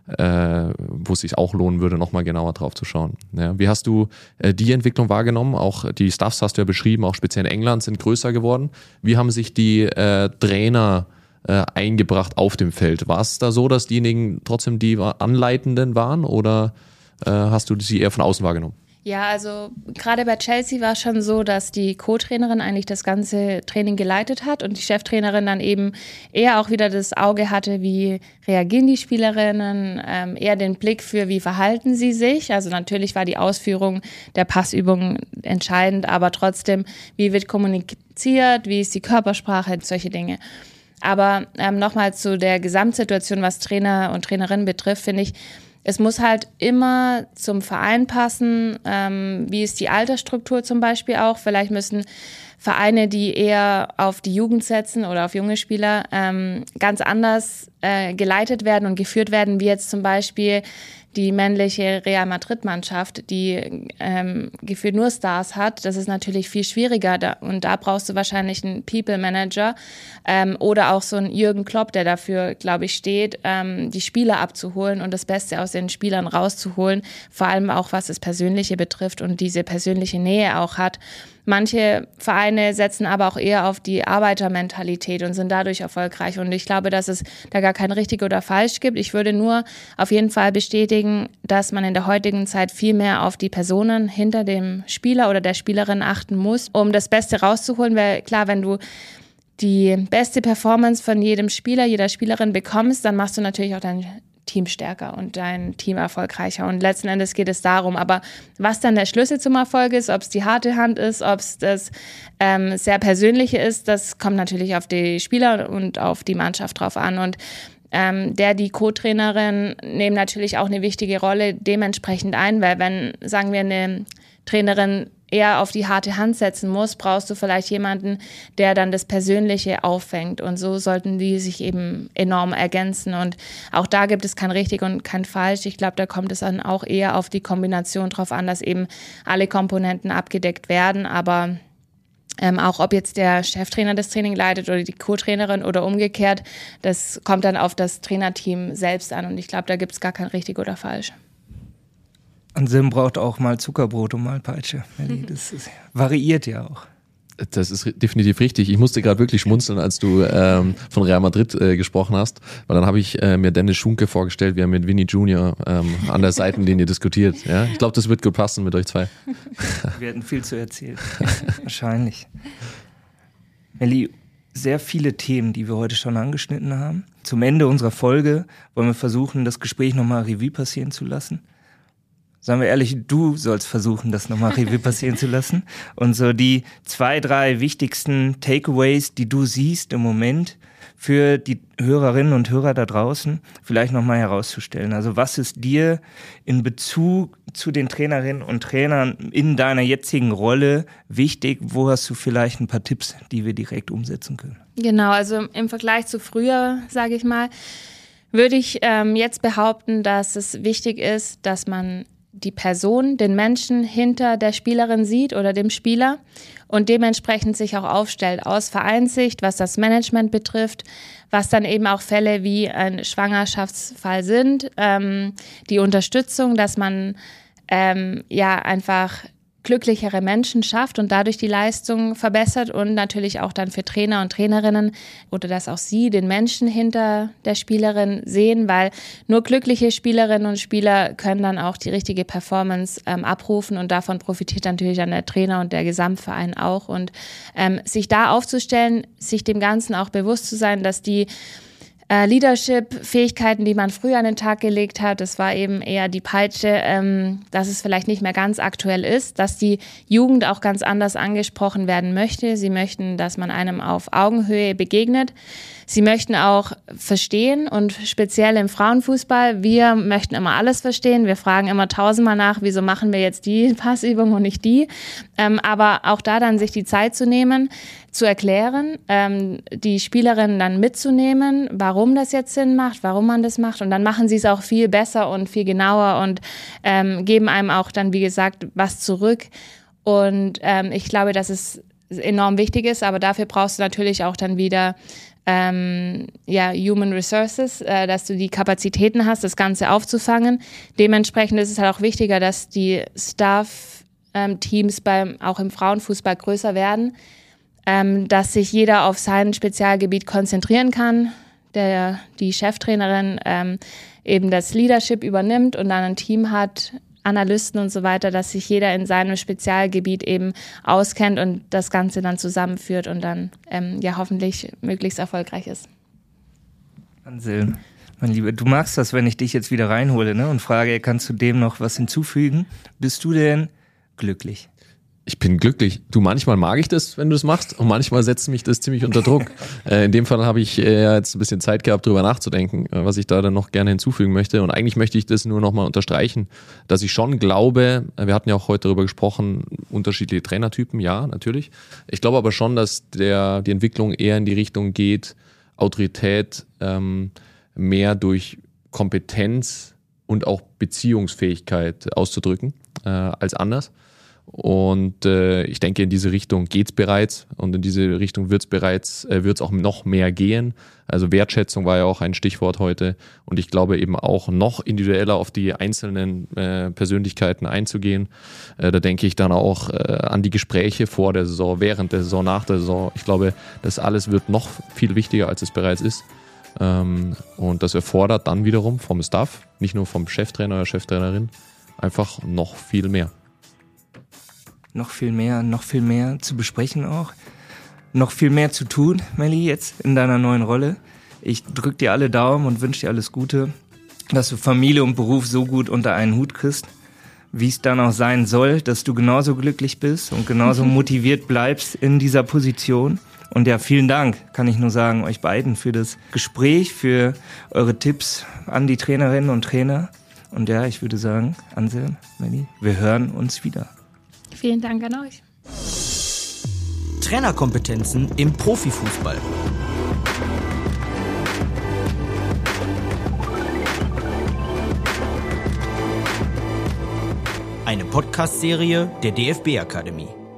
wo es sich auch lohnen würde, nochmal genauer drauf zu schauen. Ja, wie hast du die Entwicklung wahrgenommen? Auch die Staffs hast du ja beschrieben, auch speziell in England sind größer geworden. Wie haben sich die Trainer eingebracht auf dem Feld. War es da so, dass diejenigen trotzdem die Anleitenden waren oder hast du sie eher von außen wahrgenommen? Ja, also gerade bei Chelsea war es schon so, dass die Co-Trainerin eigentlich das ganze Training geleitet hat und die Cheftrainerin dann eben eher auch wieder das Auge hatte, wie reagieren die Spielerinnen, eher den Blick für, wie verhalten sie sich. Also natürlich war die Ausführung der Passübung entscheidend, aber trotzdem, wie wird kommuniziert, wie ist die Körpersprache, solche Dinge. Aber nochmal zu der Gesamtsituation, was Trainer und Trainerinnen betrifft, finde ich, es muss halt immer zum Verein passen, wie ist die Altersstruktur zum Beispiel auch. Vielleicht müssen Vereine, die eher auf die Jugend setzen oder auf junge Spieler, ganz anders geleitet werden und geführt werden, wie jetzt zum Beispiel die männliche Real Madrid-Mannschaft, die gefühlt nur Stars hat. Das ist natürlich viel schwieriger und da brauchst du wahrscheinlich einen People-Manager oder auch so einen Jürgen Klopp, der dafür, glaube ich, steht, die Spieler abzuholen und das Beste aus den Spielern rauszuholen, vor allem auch was das Persönliche betrifft und diese persönliche Nähe auch hat. Manche Vereine setzen aber auch eher auf die Arbeitermentalität und sind dadurch erfolgreich. Und ich glaube, dass es da gar kein richtig oder falsch gibt. Ich würde nur auf jeden Fall bestätigen, dass man in der heutigen Zeit viel mehr auf die Personen hinter dem Spieler oder der Spielerin achten muss, um das Beste rauszuholen. Weil klar, wenn du die beste Performance von jedem Spieler, jeder Spielerin bekommst, dann machst du natürlich auch dein Team stärker und dein Team erfolgreicher. Und letzten Endes geht es darum. Aber was dann der Schlüssel zum Erfolg ist, ob es die harte Hand ist, ob es das sehr Persönliche ist, das kommt natürlich auf die Spieler und auf die Mannschaft drauf an. Und die Co-Trainerin nehmen natürlich auch eine wichtige Rolle dementsprechend ein, weil wenn, sagen wir, eine Trainerin eher auf die harte Hand setzen muss, brauchst du vielleicht jemanden, der dann das Persönliche auffängt. Und so sollten die sich eben enorm ergänzen. Und auch da gibt es kein richtig und kein falsch. Ich glaube, da kommt es dann auch eher auf die Kombination drauf an, dass eben alle Komponenten abgedeckt werden. Aber auch ob jetzt der Cheftrainer das Training leitet oder die Co-Trainerin oder umgekehrt, das kommt dann auf das Trainerteam selbst an. Und ich glaube, da gibt es gar kein richtig oder falsch. Anselm braucht auch mal Zuckerbrot und mal Peitsche. Das variiert ja auch. Das ist definitiv richtig. Ich musste gerade wirklich schmunzeln, als du von Real Madrid gesprochen hast, weil dann habe ich mir Dennis Schunke vorgestellt, wir haben mit Vinny Junior an der Seitenlinie diskutiert. Ja? Ich glaube, das wird gut passen mit euch zwei. Wir hätten viel zu erzählen. Wahrscheinlich. Melli, sehr viele Themen, die wir heute schon angeschnitten haben. Zum Ende unserer Folge wollen wir versuchen, das Gespräch nochmal Revue passieren zu lassen. Sagen wir ehrlich, du sollst versuchen, das nochmal Revue passieren zu lassen. Und so die 2, 3 wichtigsten Takeaways, die du siehst im Moment für die Hörerinnen und Hörer da draußen, vielleicht nochmal herauszustellen. Also was ist dir in Bezug zu den Trainerinnen und Trainern in deiner jetzigen Rolle wichtig? Wo hast du vielleicht ein paar Tipps, die wir direkt umsetzen können? Genau, also im Vergleich zu früher, sage ich mal, würde ich jetzt behaupten, dass es wichtig ist, dass man die Person, den Menschen hinter der Spielerin sieht oder dem Spieler und dementsprechend sich auch aufstellt aus Vereinssicht, was das Management betrifft, was dann eben auch Fälle wie ein Schwangerschaftsfall sind, die Unterstützung, dass man einfach glücklichere Menschen schafft und dadurch die Leistung verbessert und natürlich auch dann für Trainer und Trainerinnen oder dass auch sie den Menschen hinter der Spielerin sehen, weil nur glückliche Spielerinnen und Spieler können dann auch die richtige Performance abrufen und davon profitiert natürlich dann der Trainer und der Gesamtverein auch und sich da aufzustellen, sich dem Ganzen auch bewusst zu sein, dass die Leadership-Fähigkeiten, die man früher an den Tag gelegt hat, das war eben eher die Peitsche, dass es vielleicht nicht mehr ganz aktuell ist, dass die Jugend auch ganz anders angesprochen werden möchte. Sie möchten, dass man einem auf Augenhöhe begegnet. Sie möchten auch verstehen und speziell im Frauenfußball, wir möchten immer alles verstehen. Wir fragen immer 1000-mal nach, wieso machen wir jetzt die Passübung und nicht die. Aber auch da dann sich die Zeit zu nehmen, zu erklären, die Spielerinnen dann mitzunehmen, warum das jetzt Sinn macht, warum man das macht. Und dann machen sie es auch viel besser und viel genauer und geben einem auch dann, wie gesagt, was zurück. Und ich glaube, dass es enorm wichtig ist, aber dafür brauchst du natürlich auch dann wieder Human Resources, dass du die Kapazitäten hast, das Ganze aufzufangen. Dementsprechend ist es halt auch wichtiger, dass die Staff-Teams auch im Frauenfußball größer werden. dass sich jeder auf sein Spezialgebiet konzentrieren kann, die Cheftrainerin eben das Leadership übernimmt und dann ein Team hat, Analysten und so weiter, dass sich jeder in seinem Spezialgebiet eben auskennt und das Ganze dann zusammenführt und dann hoffentlich möglichst erfolgreich ist. Anselm, mein Lieber, du magst das, wenn ich dich jetzt wieder reinhole, ne, und frage, kannst du dem noch was hinzufügen? Bist du denn glücklich? Ich bin glücklich. Du, manchmal mag ich das, wenn du es machst, und manchmal setzt mich das ziemlich unter Druck. In dem Fall habe ich jetzt ein bisschen Zeit gehabt, drüber nachzudenken, was ich da dann noch gerne hinzufügen möchte. Und eigentlich möchte ich das nur nochmal unterstreichen, dass ich schon glaube, wir hatten ja auch heute darüber gesprochen, unterschiedliche Trainertypen, ja, natürlich. Ich glaube aber schon, dass die Entwicklung eher in die Richtung geht, Autorität mehr durch Kompetenz und auch Beziehungsfähigkeit auszudrücken als anders. Und ich denke, in diese Richtung geht's bereits und in diese Richtung wird's auch noch mehr gehen. Also Wertschätzung war ja auch ein Stichwort heute und ich glaube eben auch noch individueller auf die einzelnen Persönlichkeiten einzugehen. Da denke ich dann auch an die Gespräche vor der Saison, während der Saison, nach der Saison. Ich glaube, das alles wird noch viel wichtiger, als es bereits ist. Und das erfordert dann wiederum vom Staff, nicht nur vom Cheftrainer oder Cheftrainerin, einfach noch viel mehr. Noch viel mehr zu besprechen auch. Noch viel mehr zu tun, Melli, jetzt in deiner neuen Rolle. Ich drück dir alle Daumen und wünsche dir alles Gute, dass du Familie und Beruf so gut unter einen Hut kriegst, wie es dann auch sein soll, dass du genauso glücklich bist und genauso motiviert bleibst in dieser Position. Und ja, vielen Dank, kann ich nur sagen, euch beiden für das Gespräch, für eure Tipps an die Trainerinnen und Trainer. Und ja, ich würde sagen, Anselm, Melli, wir hören uns wieder. Vielen Dank an euch. Trainerkompetenzen im Profifußball. Eine Podcast-Serie der DFB-Akademie.